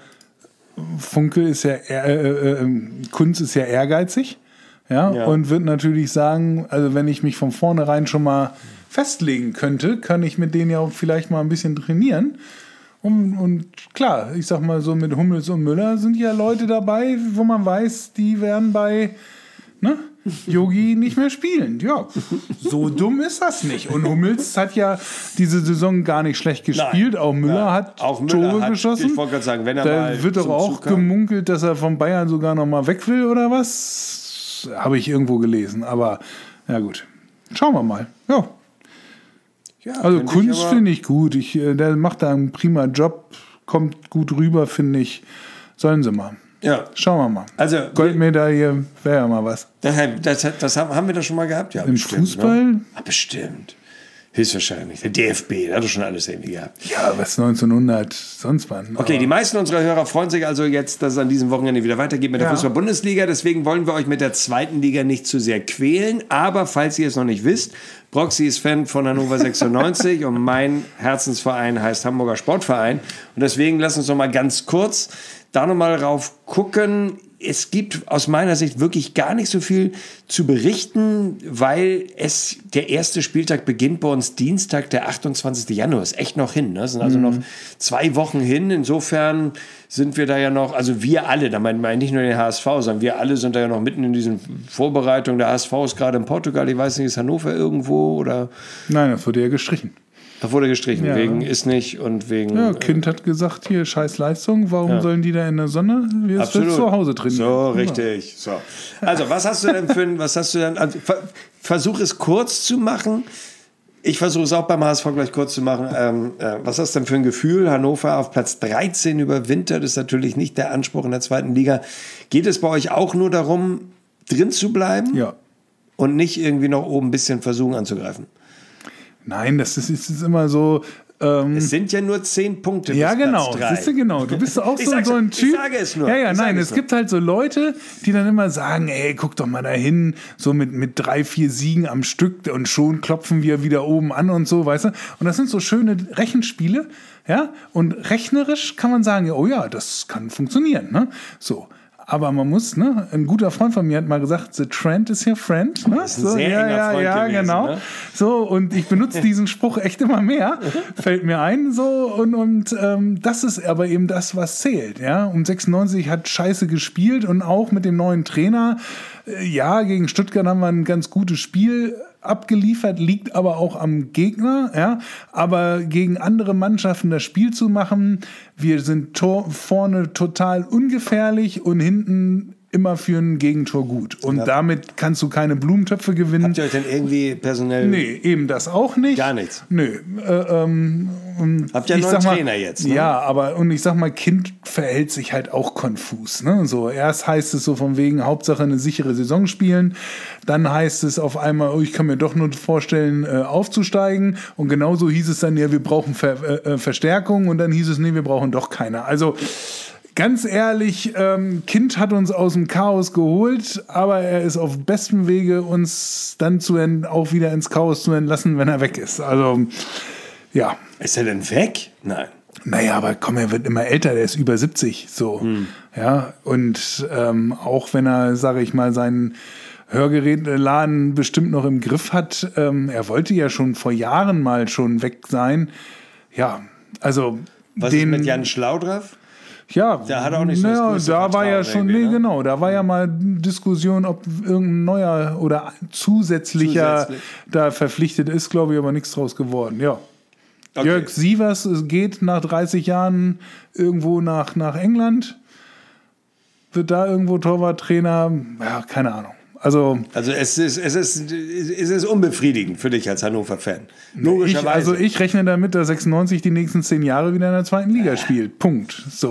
Funke ist ja, äh, äh, Kunz ist ja ehrgeizig. Ja? Ja. Und wird natürlich sagen, also wenn ich mich von vornherein schon mal festlegen könnte, kann ich mit denen ja auch vielleicht mal ein bisschen trainieren. Und, und klar, ich sag mal so, mit Hummels und Müller sind ja Leute dabei, wo man weiß, die werden bei ne, Yogi nicht mehr spielen. Ja, so dumm ist das nicht. Und Hummels hat ja diese Saison gar nicht schlecht gespielt. Nein, auch Müller nein. hat auch Müller Tore hat, geschossen. Ich wollte gerade sagen, wenn er da mal wird doch auch gemunkelt, dass er von Bayern sogar noch mal weg will oder was? Habe ich irgendwo gelesen. Aber ja gut, schauen wir mal. Ja. Ja, also Kunst finde ich gut. Ich, der macht da einen prima Job, kommt gut rüber, finde ich. Sollen sie mal. Ja. Schauen wir mal. Also, Goldmedaille wäre ja mal was. Das, das, das haben, haben wir das schon mal gehabt? Ja, im bestimmt, Fußball? Ne? Ah, bestimmt. Höchstwahrscheinlich. Der D F B, der hat doch schon alles irgendwie gehabt. Ja, was neunzehnhundert, sonst wann. Okay, die meisten unserer Hörer freuen sich also jetzt, dass es an diesem Wochenende wieder weitergeht mit der ja. Fußball-Bundesliga. Deswegen wollen wir euch mit der zweiten Liga nicht zu sehr quälen. Aber falls ihr es noch nicht wisst, Broxy ist Fan von Hannover sechsundneunzig und mein Herzensverein heißt Hamburger Sportverein. Und deswegen lasst uns noch mal ganz kurz da noch mal rauf gucken. Es gibt aus meiner Sicht wirklich gar nicht so viel zu berichten, weil es der erste Spieltag beginnt bei uns Dienstag, der achtundzwanzigsten Januar. Ist echt noch hin. Ne? Es sind also mhm. noch zwei Wochen hin. Insofern sind wir da ja noch, also wir alle, da meine ich nicht nur den H S V, sondern wir alle sind da ja noch mitten in diesen Vorbereitungen. Der H S V ist gerade in Portugal. Ich weiß nicht, ist Hannover irgendwo oder? Nein, das wurde ja gestrichen. Da wurde gestrichen, ja. wegen ist nicht und wegen... Ja, Kind hat gesagt, hier, scheiß Leistung, warum ja. sollen die da in der Sonne? Wir Absolut. zu Hause trainieren. So, richtig. So. Also, was hast du denn für ein, was hast du denn, also, versuch es kurz zu machen. Ich versuche es auch beim H S V gleich kurz zu machen. Ähm, äh, was hast du denn für ein Gefühl? Hannover auf Platz dreizehn überwintert, ist natürlich nicht der Anspruch in der zweiten Liga. Geht es bei euch auch nur darum, drin zu bleiben? Ja. Und nicht irgendwie noch oben ein bisschen versuchen anzugreifen? Nein, das ist, ist immer so. Ähm, es sind ja nur zehn Punkte. Ja, bis genau. Platz drei. Siehst du, genau. Du bist auch so, so ein Typ. Ich sage es nur. Ja, ja, ich nein. Es nur. gibt halt so Leute, die dann immer sagen: Ey, guck doch mal dahin, so mit, mit drei, vier Siegen am Stück und schon klopfen wir wieder oben an und so, weißt du? Und das sind so schöne Rechenspiele, ja. Und rechnerisch kann man sagen: Oh ja, das kann funktionieren, ne? So. Aber man muss, ne, ein guter Freund von mir hat mal gesagt, the trend is your friend. Ne? Das ist ein so, sehr ja, enger ja, Freund ja, gewesen, genau. Ne? So, und ich benutze diesen Spruch echt immer mehr, fällt mir ein, so, und, und ähm, das ist aber eben das, was zählt, ja. Und sechsundneunzig hat scheiße gespielt und auch mit dem neuen Trainer, äh, ja, gegen Stuttgart haben wir ein ganz gutes Spiel abgeliefert, liegt aber auch am Gegner, ja, aber gegen andere Mannschaften das Spiel zu machen, wir sind Tor, vorne total ungefährlich und hinten immer für ein Gegentor gut. Und ja. damit kannst du keine Blumentöpfe gewinnen. Habt ihr euch denn irgendwie personell... Nee, eben das auch nicht. Gar nichts? Nö. Äh, ähm, Habt ihr einen neuen Trainer jetzt? Ne? Ja, aber und ich sag mal, Kind verhält sich halt auch konfus. Ne? So, erst heißt es so von wegen, Hauptsache eine sichere Saison spielen. Dann heißt es auf einmal, oh, ich kann mir doch nur vorstellen, äh, aufzusteigen. Und genauso hieß es dann, ja, wir brauchen Ver- äh, Verstärkung. Und dann hieß es, nee, wir brauchen doch keine. Also... Ganz ehrlich, ähm, Kind hat uns aus dem Chaos geholt, aber er ist auf bestem Wege, uns dann zu ent- auch wieder ins Chaos zu entlassen, wenn er weg ist. Also, ja. Ist er denn weg? Nein. Naja, aber komm, er wird immer älter, der ist über siebzig, so. Hm. Ja, und ähm, auch wenn er, sage ich mal, seinen Hörgeräteladen bestimmt noch im Griff hat, ähm, er wollte ja schon vor Jahren mal schon weg sein. Ja, also... Was den, ist mit Jan Schlau drauf? Ja, da hat er auch nicht so naja, das da war ja schon, nee, ne? genau, da war ja mal Diskussion, ob irgendein neuer oder zusätzlicher Zusätzlich. da verpflichtet ist, glaube ich, aber nichts draus geworden, ja. Okay. Jörg Sievers geht nach dreißig Jahren irgendwo nach, nach England, wird da irgendwo Torwarttrainer, ja, keine Ahnung. Also, also es ist, es ist, es ist unbefriedigend für dich als Hannover-Fan. Logischerweise. Ich, also ich rechne damit, dass sechsundneunzig die nächsten zehn Jahre wieder in der zweiten Liga spielt. Punkt. So.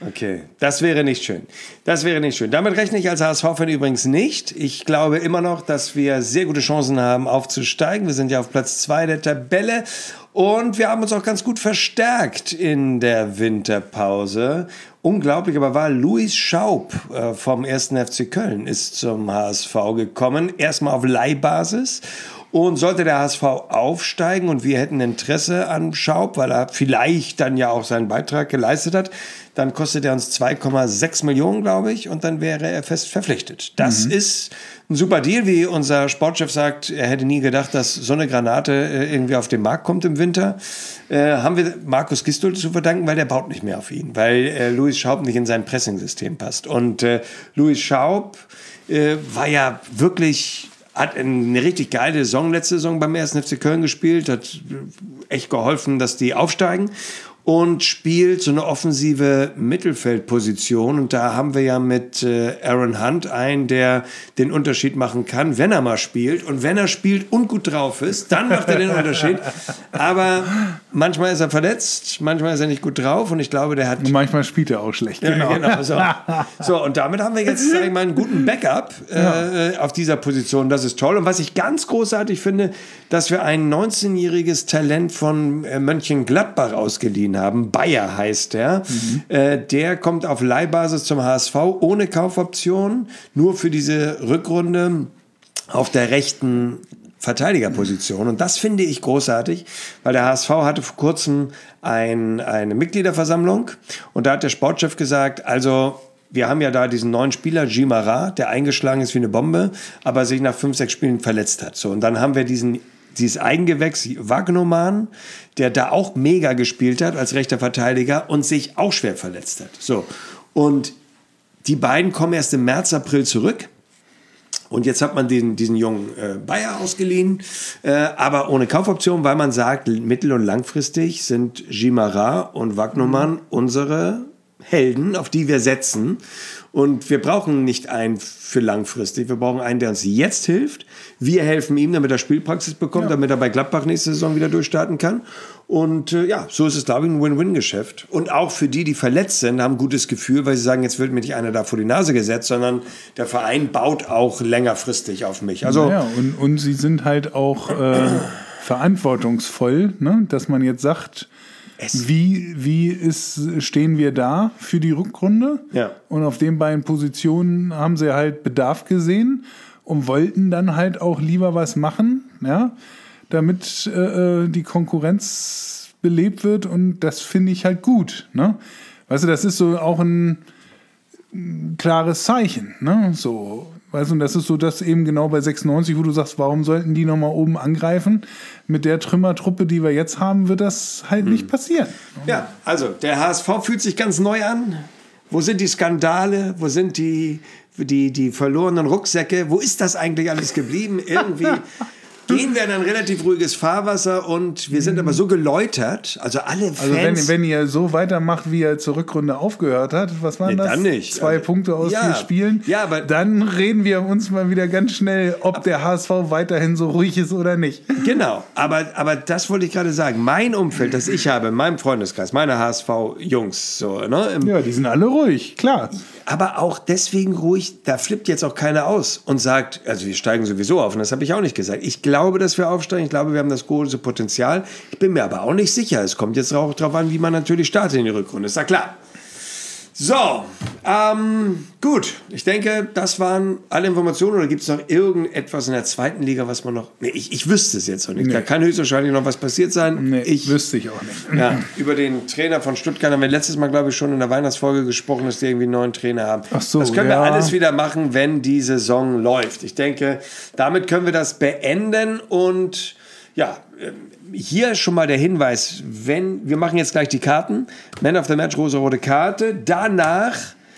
Okay, das wäre nicht schön. Das wäre nicht schön. Damit rechne ich als H S V-Fan übrigens nicht. Ich glaube immer noch, dass wir sehr gute Chancen haben, aufzusteigen. Wir sind ja auf Platz zwei der Tabelle und wir haben uns auch ganz gut verstärkt in der Winterpause. Unglaublich aber war, Louis Schaub äh, vom ersten F C Köln ist zum H S V gekommen. Erstmal auf Leihbasis. Und sollte der H S V aufsteigen und wir hätten Interesse an Schaub, weil er vielleicht dann ja auch seinen Beitrag geleistet hat, dann kostet er uns zwei Komma sechs Millionen, glaube ich, und dann wäre er fest verpflichtet. Das mhm. ist ein super Deal, wie unser Sportchef sagt, er hätte nie gedacht, dass so eine Granate äh, irgendwie auf den Markt kommt im Winter. Äh, haben wir Markus Gistol zu verdanken, weil der baut nicht mehr auf ihn, weil äh, Louis Schaub nicht in sein Pressingsystem passt. Und äh, Louis Schaub äh, war ja wirklich... hat eine richtig geile Saison letzte Saison beim ersten F C Köln gespielt, hat echt geholfen, dass die aufsteigen und spielt so eine offensive Mittelfeldposition. Und da haben wir ja mit äh, Aaron Hunt einen, der den Unterschied machen kann, wenn er mal spielt. Und wenn er spielt und gut drauf ist, dann macht er den Unterschied. Aber manchmal ist er verletzt, manchmal ist er nicht gut drauf. Und ich glaube, der hat... Und manchmal spielt er auch schlecht. Genau. Ja, genau so. so, und damit haben wir jetzt, sag ich mal, einen guten Backup äh, ja. auf dieser Position. Das ist toll. Und was ich ganz großartig finde, dass wir ein neunzehnjähriges Talent von äh, Mönchengladbach ausgeliehen haben. Bayer heißt der. Mhm. Äh, der kommt auf Leihbasis zum H S V ohne Kaufoption, nur für diese Rückrunde auf der rechten Verteidigerposition. Und das finde ich großartig, weil der H S V hatte vor kurzem ein, eine Mitgliederversammlung und da hat der Sportchef gesagt, also wir haben ja da diesen neuen Spieler, Gimara, der eingeschlagen ist wie eine Bombe, aber sich nach fünf, sechs Spielen verletzt hat. So, und dann haben wir diesen dieses Eigengewächs Wagnoman, der da auch mega gespielt hat als rechter Verteidiger und sich auch schwer verletzt hat. So. Und die beiden kommen erst im März, April zurück. Und jetzt hat man den, diesen jungen äh, Bayer ausgeliehen, äh, aber ohne Kaufoption, weil man sagt, mittel- und langfristig sind Gimara und Wagnoman mhm. unsere Helden, auf die wir setzen. Und wir brauchen nicht einen für langfristig. Wir brauchen einen, der uns jetzt hilft. Wir helfen ihm, damit er Spielpraxis bekommt, ja. damit er bei Gladbach nächste Saison wieder durchstarten kann. Und äh, ja, so ist es, glaube ich, ein Win-Win-Geschäft. Und auch für die, die verletzt sind, haben ein gutes Gefühl, weil sie sagen, jetzt wird mir nicht einer da vor die Nase gesetzt, sondern der Verein baut auch längerfristig auf mich. Also, ja, und, und sie sind halt auch äh, verantwortungsvoll, ne? Dass man jetzt sagt, Wie, wie ist, stehen wir da für die Rückrunde? Ja. Und auf den beiden Positionen haben sie halt Bedarf gesehen und wollten dann halt auch lieber was machen, ja, damit äh, die Konkurrenz belebt wird. Und das finde ich halt gut. Ne? Weißt du, das ist so auch ein, ein klares Zeichen. Ne? So. Weißt du, und das ist so das eben genau bei sechsundneunzig, wo du sagst, warum sollten die nochmal oben angreifen? Mit der Trümmertruppe, die wir jetzt haben, wird das halt hm. nicht passieren. Ja, also der H S V fühlt sich ganz neu an. Wo sind die Skandale? Wo sind die, die, die verlorenen Rucksäcke? Wo ist das eigentlich alles geblieben? Irgendwie gehen wir in ein relativ ruhiges Fahrwasser und wir sind aber so geläutert, also alle Fans... Also wenn, wenn ihr so weitermacht, wie er zur Rückrunde aufgehört hat, was waren nee, das? Dann nicht. Zwei also, Punkte aus ja, vier Spielen. Ja, aber dann reden wir uns mal wieder ganz schnell, ob ab, der H S V weiterhin so ruhig ist oder nicht. Genau, aber, aber das wollte ich gerade sagen. Mein Umfeld, das ich habe, in meinem Freundeskreis, meine H S V-Jungs, so, ne? Im, ja, die sind alle ruhig, klar. Aber auch deswegen ruhig, da flippt jetzt auch keiner aus und sagt, also wir steigen sowieso auf. Und das habe ich auch nicht gesagt. Ich glaube, dass wir aufsteigen. Ich glaube, wir haben das große Potenzial. Ich bin mir aber auch nicht sicher. Es kommt jetzt auch darauf an, wie man natürlich startet in die Rückrunde. Ist ja klar. So, ähm, gut. Ich denke, das waren alle Informationen. Oder gibt es noch irgendetwas in der zweiten Liga, was man noch... Nee, ich, ich wüsste es jetzt noch nicht. Nee. Da kann höchstwahrscheinlich noch was passiert sein. Nee, ich wüsste ich auch nicht. Ja, über den Trainer von Stuttgart haben wir letztes Mal, glaube ich, schon in der Weihnachtsfolge gesprochen, dass die irgendwie einen neuen Trainer haben. Ach so, das können ja. wir alles wieder machen, wenn die Saison läuft. Ich denke, damit können wir das beenden und ja, hier schon mal der Hinweis, wenn wir machen jetzt gleich die Karten, Man of the Match, rosa-rote Karte, danach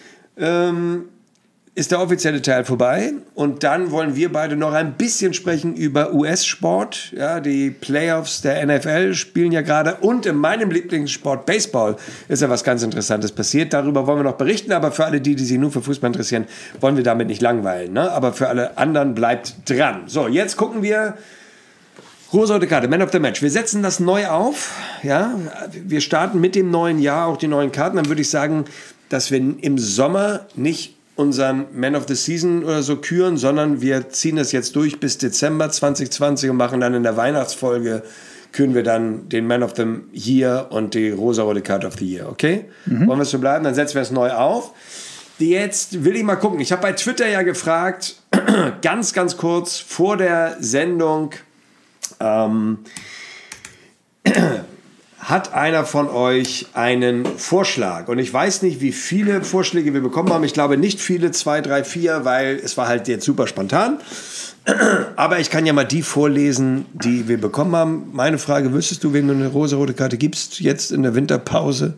ähm, ist der offizielle Teil vorbei und dann wollen wir beide noch ein bisschen sprechen über U S-Sport, ja, die Playoffs der N F L spielen ja gerade und in meinem Lieblingssport Baseball ist ja was ganz Interessantes passiert, darüber wollen wir noch berichten, aber für alle die, die sich nur für Fußball interessieren, wollen wir damit nicht langweilen, ne? Aber für alle anderen bleibt dran. So, jetzt gucken wir rosa-rote Karte, Man of the Match. Wir setzen das neu auf. Ja? Wir starten mit dem neuen Jahr auch die neuen Karten. Dann würde ich sagen, dass wir im Sommer nicht unseren Man of the Season oder so küren, sondern wir ziehen das jetzt durch bis Dezember zwanzig zwanzig und machen dann in der Weihnachtsfolge, küren wir dann den Man of the Year und die rosarote Card of the Year, okay? Mhm. Wollen wir es so bleiben? Dann setzen wir es neu auf. Jetzt will ich mal gucken. Ich habe bei Twitter ja gefragt, ganz, ganz kurz vor der Sendung, ähm, hat einer von euch einen Vorschlag? Und ich weiß nicht, wie viele Vorschläge wir bekommen haben. Ich glaube nicht viele, zwei, drei, vier, weil es war halt jetzt super spontan. Aber ich kann ja mal die vorlesen, die wir bekommen haben. Meine Frage, wüsstest du, wem du eine rosarote Karte gibst, jetzt in der Winterpause?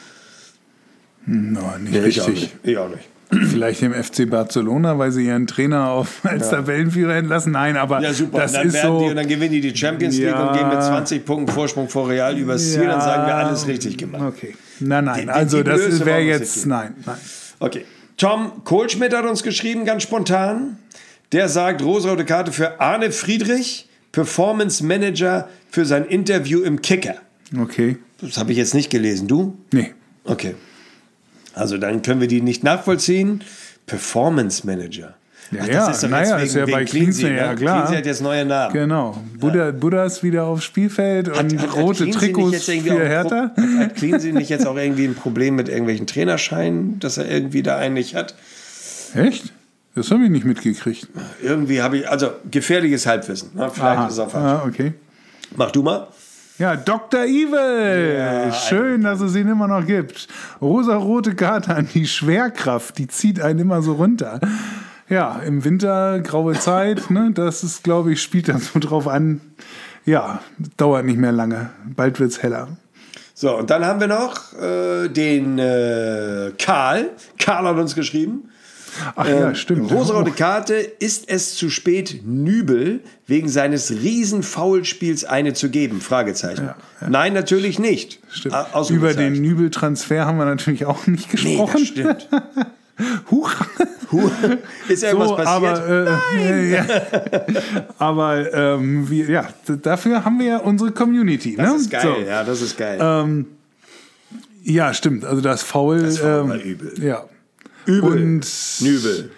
No, nicht nee, richtig. Ich auch nicht. Ich auch nicht. Vielleicht im F C Barcelona, weil sie ihren Trainer auf, als ja. Tabellenführer entlassen. Nein, aber ja, super. das dann ist so. Die, und dann gewinnen die die Champions League ja. und gehen mit zwanzig Punkten Vorsprung vor Real übers Ziel. Ja. Dann sagen wir alles richtig gemacht. Okay. Nein, nein. Die, die, also die das wäre jetzt nein, nein. Okay. Tom Kohlschmidt hat uns geschrieben, ganz spontan. Der sagt, rosarote Karte für Arne Friedrich, Performance Manager für sein Interview im Kicker. Okay. Das habe ich jetzt nicht gelesen. Du? Nee. Okay. Also dann können wir die nicht nachvollziehen. Performance Manager. Ja, Ach, das ja, ist doch naja, ist ja bei Cleansey, ne? ja klar. Cleansey hat jetzt neue Namen. Genau. Buddha, ja. Buddha ist wieder aufs Spielfeld hat, und hat, rote hat Trikots für Hertha. Pro- hat Cleansey nicht jetzt auch irgendwie ein Problem mit irgendwelchen Trainerscheinen, dass er irgendwie da eigentlich hat? Echt? Das habe ich nicht mitgekriegt. Irgendwie habe ich, also gefährliches Halbwissen. Ne? Vielleicht Aha. ist es auch falsch. Ah, okay. Mach du mal. Ja, Doktor Evil. Ja, schön, dass es ihn immer noch gibt. Rosarote Karte an die Schwerkraft, die zieht einen immer so runter. Ja, im Winter, graue Zeit, ne, das ist, glaube ich, spielt dann so drauf an. Ja, dauert nicht mehr lange. Bald wird's heller. So, und dann haben wir noch äh, den äh, Karl. Karl hat uns geschrieben. Ach ja, stimmt. Rosarote Karte, ist es zu spät, Nübel wegen seines riesen Foulspiels eine zu geben? Fragezeichen. Ja, ja. Nein, natürlich nicht. Stimmt. Über den Nübel-Transfer haben wir natürlich auch nicht gesprochen. Nee, das stimmt. Huch. Huch. Ist irgendwas so, passiert? Aber, äh, Nein. Ja. aber ähm, wir, ja, dafür haben wir ja unsere Community. Das ne? ist geil, so. ja, das ist geil. Ähm, ja, stimmt. Also das Foul. Das Foul ähm, war übel. Ja. Übel. Und Nübel.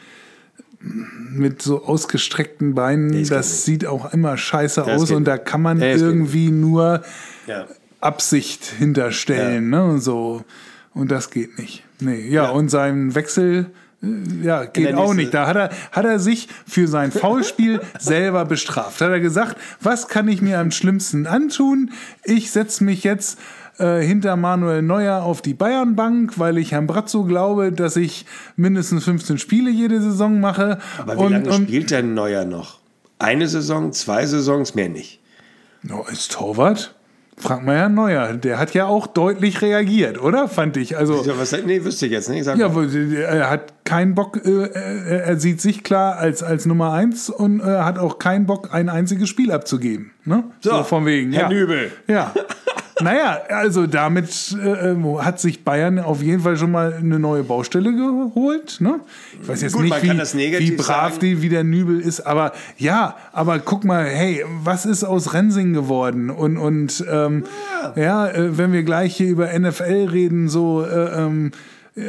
Mit so ausgestreckten Beinen, das, das sieht auch immer scheiße das aus und da kann man ja, irgendwie nur ja. Absicht hinterstellen. Ja. Ne? Und, so. Und das geht nicht. Nee. Ja, ja. Und sein Wechsel ja, geht auch nicht. Da hat er, hat er sich für sein Foulspiel selber bestraft. Hat er gesagt, was kann ich mir am schlimmsten antun? Ich setze mich jetzt hinter Manuel Neuer auf die Bayernbank, weil ich Herrn Brazzo glaube, dass ich mindestens fünfzehn Spiele jede Saison mache. Aber wie und, lange und, spielt denn Neuer noch? Eine Saison, zwei Saisons, mehr nicht. No, ist Torwart? Frag mal Herrn Neuer. Der hat ja auch deutlich reagiert, oder? Fand ich. Also, ja, was, nee, wüsste ich jetzt nicht. Sag ja, mal. Er hat keinen Bock, äh, er sieht sich klar als, als Nummer eins und äh, hat auch keinen Bock, ein einziges Spiel abzugeben. Ne? So, so von wegen. Herr ja. Nübel. Ja. Naja, also damit äh, hat sich Bayern auf jeden Fall schon mal eine neue Baustelle geholt. Ne? Ich weiß jetzt Gut, nicht, wie, wie brav sagen. die wie der Nübel ist, aber ja, aber guck mal, hey, was ist aus Rensing geworden? Und, und ähm, ja, ja äh, wenn wir gleich hier über N F L reden, so äh, ähm, äh,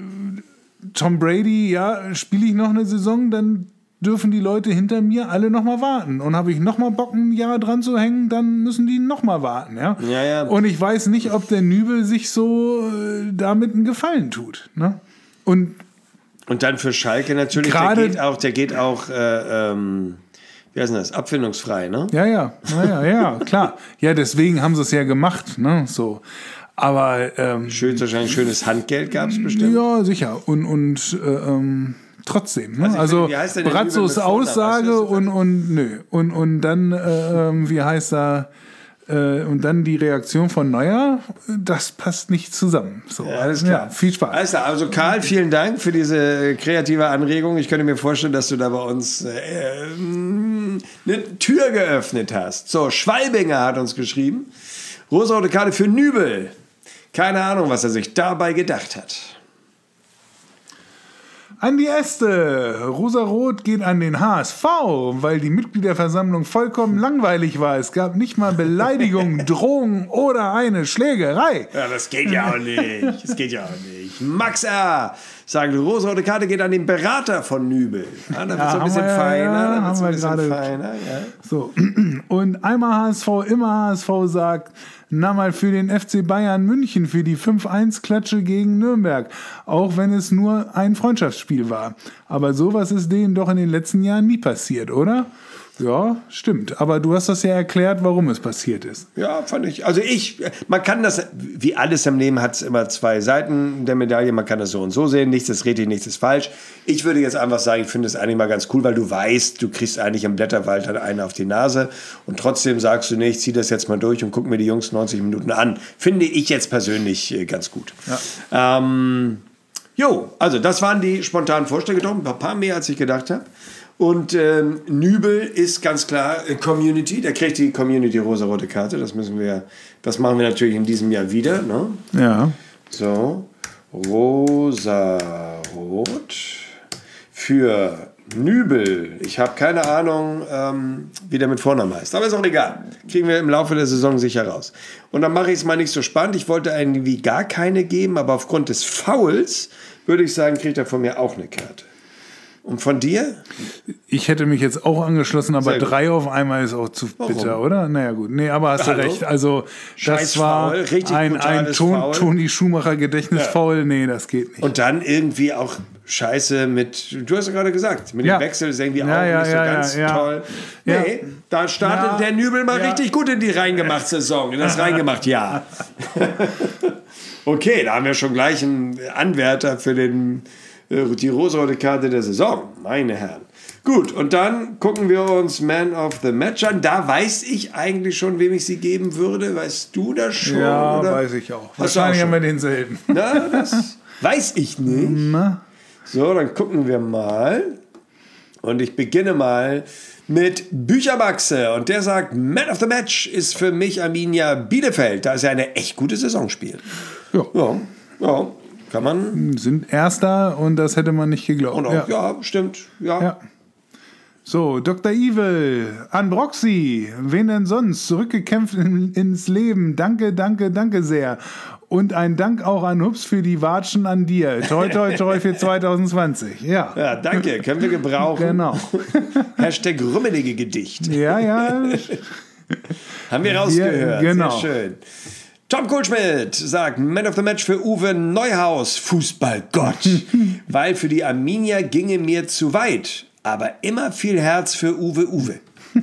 Tom Brady, ja, spiele ich noch eine Saison, dann dürfen die Leute hinter mir alle noch mal warten. Und habe ich noch mal Bock, ein Jahr dran zu hängen, dann müssen die noch mal warten. Ja? Ja, ja. Und ich weiß nicht, ob der Nübel sich so äh, damit einen Gefallen tut. Ne? Und, Und dann für Schalke natürlich, der geht auch, der geht auch äh, ähm, wie heißt denn das, abfindungsfrei, ne? Ja, ja, ja, ja, ja klar. Ja, deswegen haben sie es ja gemacht. Ne? So. Aber ähm, schön, wahrscheinlich schönes Handgeld gab es bestimmt. Ja, sicher. Und, und äh, ähm, trotzdem, ne? Also, also Brazzos Aussage weißt du, und, und nö. Und, und dann, äh, wie heißt er, äh, und dann die Reaktion von Neuer, das passt nicht zusammen. So, ja, alles klar. Ja, viel Spaß. Alles klar. Also Karl, vielen Dank für diese kreative Anregung. Ich könnte mir vorstellen, dass du da bei uns äh, eine Tür geöffnet hast. So, Schwalbinger hat uns geschrieben. Rosarote Karte für Nübel. Keine Ahnung, was er sich dabei gedacht hat. Andi Este, Rosarot geht an den H S V, weil die Mitgliederversammlung vollkommen langweilig war. Es gab nicht mal Beleidigungen, Drohungen oder eine Schlägerei. Ja, das geht ja auch nicht. Das geht ja auch nicht. Max R. sagt, rosarote Karte geht an den Berater von Nübel. Ja, da wird es Ja, ein bisschen haben wir- feiner. ja, Da haben wird's wir ein bisschen gerade- feiner. Ja. So. Und einmal H S V, immer H S V sagt, na mal für den F C Bayern München für die fünf eins Klatsche gegen Nürnberg. Auch wenn es nur ein Freundschaftsspiel war. Aber sowas ist denen doch in den letzten Jahren nie passiert, oder? Ja, stimmt. Aber du hast das ja erklärt, warum es passiert ist. Ja, fand ich. Also ich, man kann das, wie alles im Leben hat es immer zwei Seiten der Medaille. Man kann das so und so sehen. Nichts ist richtig, nichts ist falsch. Ich würde jetzt einfach sagen, ich finde es eigentlich mal ganz cool, weil du weißt, du kriegst eigentlich im Blätterwald dann einen auf die Nase und trotzdem sagst du, nee, ich zieh das jetzt mal durch und guck mir die Jungs neunzig Minuten an. Finde ich jetzt persönlich äh, ganz gut. Ja. Ähm, jo, also das waren die spontanen Vorschläge, doch ein paar mehr, als ich gedacht habe. Und ähm, Nübel ist ganz klar äh, Community, der kriegt die Community rosarote Karte, das müssen wir, das machen wir natürlich in diesem Jahr wieder, ne? Ja. So, rosarot für Nübel. Ich habe keine Ahnung, ähm, wie der mit Vornamen heißt, aber ist auch egal. Kriegen wir im Laufe der Saison sicher raus. Und dann mache ich es mal nicht so spannend, ich wollte irgendwie gar keine geben, aber aufgrund des Fouls würde ich sagen, kriegt er von mir auch eine Karte. Und von dir? Ich hätte mich jetzt auch angeschlossen, aber Sehr gut. drei auf einmal ist auch zu Warum? bitter, oder? Naja, gut. Nee, aber hast Hallo? du recht. Also, Scheiß das war Foul, richtig ein, ein brutales Ton, Foul. Toni Schumacher Gedächtnisfoul. Nee, das geht nicht. Und dann irgendwie auch Scheiße mit, du hast ja gerade gesagt, mit Ja. dem Wechsel ist irgendwie Ja, auch ja, nicht so ja, ganz ja, ja. toll. Ja. Nee, da startet Ja. der Nübel mal Ja. richtig gut in die Reingemacht-Saison, in das Reingemacht-Jahr. Okay, da haben wir schon gleich einen Anwärter für den, äh, die rosarote Karte der Saison, meine Herren. Gut, und dann gucken wir uns Man of the Match an. Da weiß ich eigentlich schon, wem ich sie geben würde. Weißt du das schon? Ja, oder? weiß ich auch. Hast du auch Wahrscheinlich schon? haben wir denselben. Na, das weiß ich nicht. Na? So, dann gucken wir mal. Und ich beginne mal mit Büchermaxe. Und der sagt, Man of the Match ist für mich Arminia Bielefeld. Da ist er eine echt gute Saison spielt. Ja. Ja, ja, kann man. Sind Erster und das hätte man nicht geglaubt. Und auch, ja. stimmt. Ja. Ja. So, Doktor Evil, Anbroxy, wen denn sonst? Zurückgekämpft in, ins Leben. Danke, danke, danke sehr. Und ein Dank auch an Hups für die Watschen an dir. Toi, toi, toi für zwanzig zwanzig. Ja. Ja, danke. Können wir gebrauchen. Genau. Hashtag rummelige Gedicht. Ja, ja. Haben wir rausgehört. Ja, genau. Sehr schön. Tom Kohlschmidt sagt, Man of the Match für Uwe Neuhaus, Fußballgott. Weil für die Arminia ginge mir zu weit. Aber immer viel Herz für Uwe Uwe.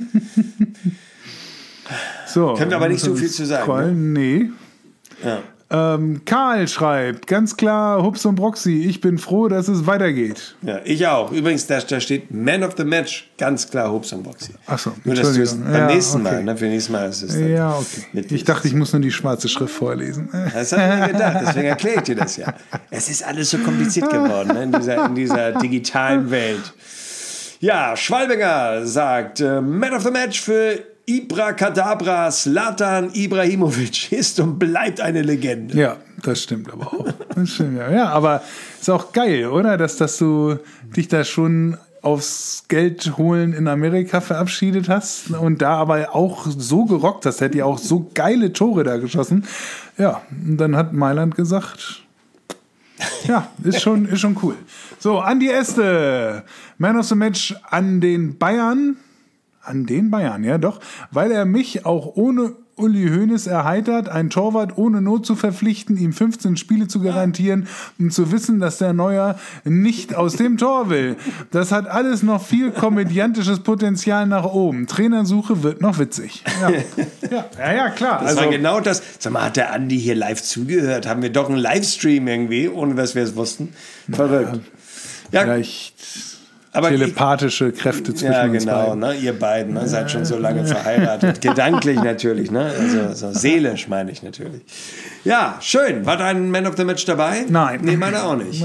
So, Können wir aber nicht so viel zu sagen, Cool, nee. Ja. Ähm, Karl schreibt, ganz klar, Hups und Broxy, ich bin froh, dass es weitergeht. Ja, ich auch. Übrigens, da, da steht Man of the Match, ganz klar Hubs und Boxy. Ach so, Nur, dass du es Entschuldigung. beim Ja, nächsten okay. Mal, ne, für nächstes Mal ist es dann Ja, okay. mit Ich dachte, ich muss nur die schwarze Schrift vorlesen. Das habe ich mir gedacht, deswegen erkläre ich dir das ja. Es ist alles so kompliziert geworden, ne, in, dieser, in dieser digitalen Welt. Ja, Schwalbinger sagt, äh, Man of the Match für Ibrakadabra, Zlatan Ibrahimovic ist und bleibt eine Legende. Ja, das stimmt aber auch. Das stimmt, ja. ja, aber ist auch geil, oder? Dass, dass du dich da schon aufs Geld holen in Amerika verabschiedet hast und da aber auch so gerockt hast, hätte ja auch so geile Tore da geschossen. Ja, und dann hat Mailand gesagt, ja, ist schon, ist schon cool. So, Andi Este, Man of the Match an den Bayern. An den Bayern, ja doch. Weil er mich auch ohne Uli Hoeneß erheitert, einen Torwart ohne Not zu verpflichten, ihm fünfzehn Spiele zu garantieren und zu wissen, dass der Neuer nicht aus dem Tor will. Das hat alles noch viel komödiantisches Potenzial nach oben. Trainersuche wird noch witzig. Ja, ja, ja, ja klar. Das Also, war genau das. Sag mal, hat der Andi hier live zugehört? Haben wir doch einen Livestream irgendwie, ohne dass wir es wussten? Verrückt. Ja, vielleicht aber telepathische Kräfte zwischen ja, uns genau, beiden. ne? Ihr beiden ne? Seid schon so lange verheiratet. Gedanklich natürlich, ne? Also so seelisch meine ich natürlich. Ja, schön. War dein Man of the Match dabei? Nein. Nee, meine auch nicht.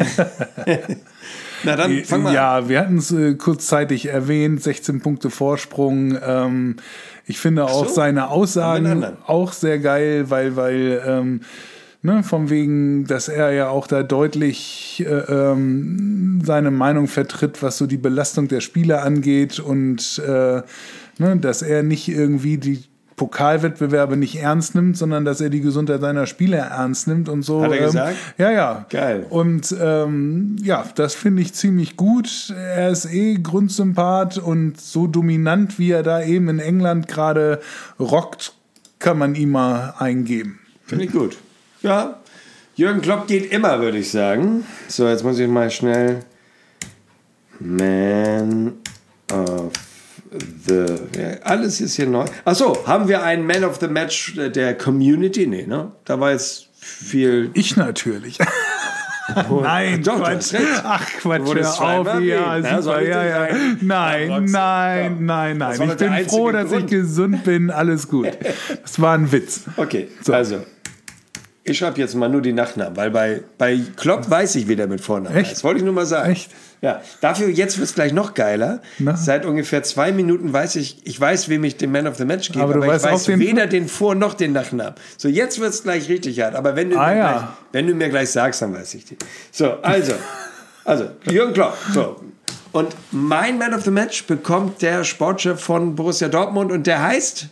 Na dann, fang mal Ja, an. wir hatten es äh, kurzzeitig erwähnt, sechzehn Punkte Vorsprung. Ähm, ich finde auch so, seine haben wir einen Aussagen anderen. auch sehr geil, weil, weil ähm, Ne, von wegen, dass er ja auch da deutlich äh, ähm, seine Meinung vertritt, was so die Belastung der Spieler angeht und äh, ne, dass er nicht irgendwie die Pokalwettbewerbe nicht ernst nimmt, sondern dass er die Gesundheit seiner Spieler ernst nimmt und so. Hat er ähm, gesagt? Ja, ja. Geil. Und ähm, ja, das finde ich ziemlich gut. Er ist eh Grundsympath und so dominant, wie er da eben in England gerade rockt, kann man ihm mal eingeben. Finde ich gut. Ja, Jürgen Klopp geht immer, würde ich sagen. So, jetzt muss ich mal schnell Man of the... Ja, alles ist hier neu. Achso, haben wir einen Man of the Match der Community? Nee, ne? Da war jetzt viel... Ich natürlich. Nein, Doch, du Quatsch. hast recht. Ach, Quatsch, Du wurdest hör auf. zweimal Ja, erwähnt. Na, soll super, ich ja, denn ja. sagen? Nein, Ja, Roxy, nein, ja. nein, Das nein. war Ich doch der bin einzige froh, dass Grund. ich gesund bin. Alles gut. Das war ein Witz. Okay, So. also... Ich schreibe jetzt mal nur die Nachnamen, weil bei, bei Klopp weiß ich, wie der mit Vornamen Echt? heißt. Wollte ich nur mal sagen. Echt? Ja, dafür, jetzt wird es gleich noch geiler. Na? Seit ungefähr zwei Minuten weiß ich, ich weiß, wem ich den Man of the Match gebe, Aber aber, du ich weißt weiß auch den- weder den Vor- noch den Nachnamen. So, jetzt wird es gleich richtig hart. Aber wenn du, Ah, mir ja. gleich, wenn du mir gleich sagst, dann weiß ich die. So, also, also Jürgen Klopp. So. Und mein Man of the Match bekommt der Sportchef von Borussia Dortmund und der heißt...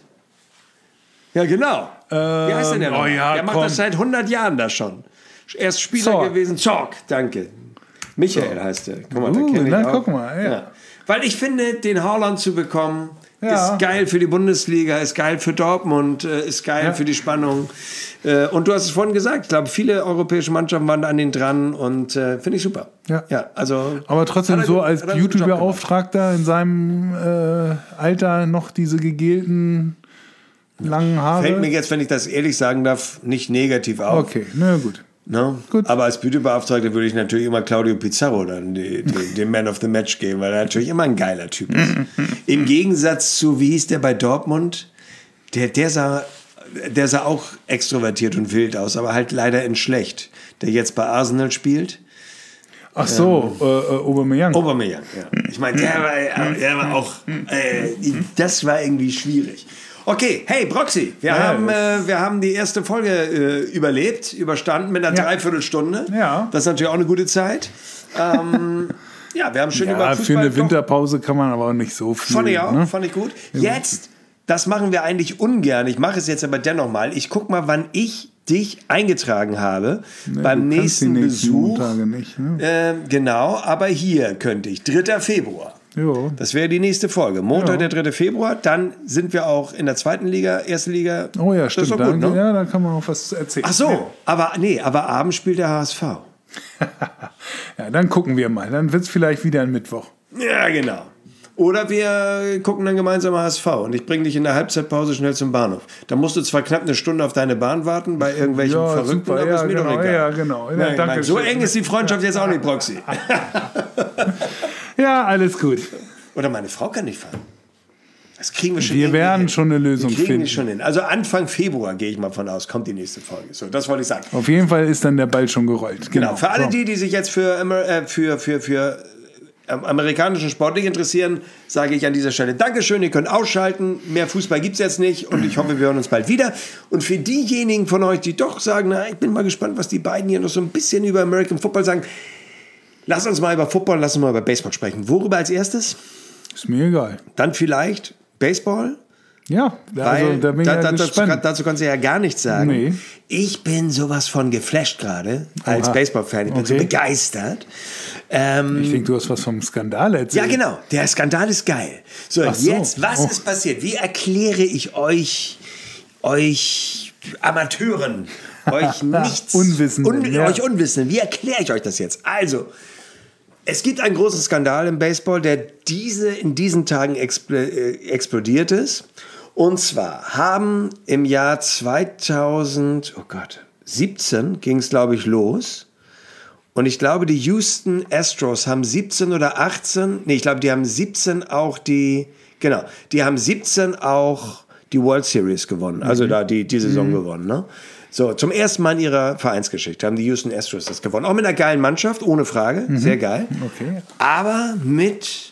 Ja, genau. Wie heißt denn der noch? oh ja, der macht komm. das seit hundert Jahren da schon. Er ist Spieler Zorc. gewesen. Zorc, danke. Michael heißt der. Guck mal, Uh, da kenn ich na, auch. guck mal, ja. Weil ich finde, den Haaland zu bekommen, Ja. ist geil für die Bundesliga, ist geil für Dortmund, äh, ist geil Ja. für die Spannung. Äh, und du hast es vorhin gesagt, ich glaube, viele europäische Mannschaften waren an den dran und äh, finde ich super. Ja. ja also, Aber trotzdem hat er so gut- als hat er einen guten Job gemacht. Beauty-Beauftragter in seinem äh, Alter noch diese gegelten langen Haare. Fällt mir jetzt, wenn ich das ehrlich sagen darf, nicht negativ auf. Okay, na gut. Ne? Gut. Aber als Beauty-Beauftragter würde ich natürlich immer Claudio Pizarro dann die, die, den Man of the Match geben, weil er natürlich immer ein geiler Typ ist. Im Gegensatz zu, wie hieß der bei Dortmund? Der, der, sah, der sah auch extrovertiert und wild aus, aber halt leider in schlecht. Der jetzt bei Arsenal spielt. Ach so, ähm, äh, äh, Aubameyang. Aubameyang, ja. Ich meine, der war, der war auch, äh, das war irgendwie schwierig. Okay, hey Broxy, wir, Ja, haben, äh, wir haben die erste Folge äh, überlebt, überstanden mit einer Ja. Dreiviertelstunde. Ja. Das ist natürlich auch eine gute Zeit. Ähm, ja, wir haben schön über Ja, Fußball... für eine doch- Winterpause kann man aber auch nicht so viel. Fand ich auch, ne? fand ich gut. Jetzt, das machen wir eigentlich ungern. Ich mache es jetzt aber dennoch mal. Ich guck mal, wann ich dich eingetragen habe Ne, beim du kannst die nächsten nächsten Besuch. Montage nicht, ne? Ähm, genau, aber hier könnte ich. dritter Februar. Jo. Das wäre die nächste Folge. Montag, Ja. der dritte Februar. Dann sind wir auch in der zweiten Liga, erste Liga. Oh ja, Das stimmt. ist doch da, gut, ne? Ja, da kann man auch was erzählen. Ach so, aber nee, aber abends spielt der H S V. Ja, dann gucken wir mal. Dann wird es vielleicht wieder ein Mittwoch. Ja, genau. Oder wir gucken dann gemeinsam H S V und ich bringe dich in der Halbzeitpause schnell zum Bahnhof. Da musst du zwar knapp eine Stunde auf deine Bahn warten, bei irgendwelchen Ja, Verrückten, super, aber ja, ist mir genau, doch egal. ja, genau. Ja, Nein, danke nein, so schön. eng ist die Freundschaft jetzt auch nicht, Proxy. Ja, alles gut. Oder meine Frau kann nicht fahren. Das kriegen wir schon Wir irgendwie werden hin. schon eine Lösung Wir kriegen finden. die schon hin. Also Anfang Februar gehe ich mal von aus, kommt die nächste Folge. So, das wollte ich sagen. Auf jeden Fall ist dann der Ball schon gerollt. Genau. Für alle So. die, die sich jetzt für, Amer äh, für, für, für ähm, amerikanischen Sport nicht interessieren, sage ich an dieser Stelle Dankeschön, ihr könnt ausschalten. Mehr Fußball gibt es jetzt nicht und ich hoffe, wir hören uns bald wieder. Und für diejenigen von euch, die doch sagen, na, ich bin mal gespannt, was die beiden hier noch so ein bisschen über American Football sagen, lasst uns mal über Football, lasst uns mal über Baseball sprechen. Worüber als erstes? Ist mir egal. Dann vielleicht Baseball? Ja, Weil also da bin ich da, ja da, dazu, gespannt. dazu kannst du ja gar nichts sagen. Nee. Ich bin sowas von geflasht gerade als Oha. Baseball-Fan. Ich bin so Okay. begeistert. Ähm, Ich denke, du hast was vom Skandal erzählt. ja, genau. Der Skandal ist geil. So, Ach so. jetzt, was Oh. ist passiert? Wie erkläre ich euch, euch Amateuren, euch nichts, Unwissenden, un, ja. euch Unwissenden, wie erkläre ich euch das jetzt? Also, es gibt einen großen Skandal im Baseball, der diese, in diesen Tagen expl äh, explodiert ist. Und zwar haben im Jahr zweitausend, oh Gott, siebzehn ging es, glaube ich, los. Und ich glaube, die Houston Astros haben siebzehn oder achtzehn, nee, ich glaube, die haben siebzehn auch die, genau, die haben siebzehn auch die World Series gewonnen, also da die, die Saison gewonnen, ne? So, zum ersten Mal in ihrer Vereinsgeschichte haben die Houston Astros das gewonnen. Auch mit einer geilen Mannschaft, ohne Frage, sehr geil. Okay. Aber mit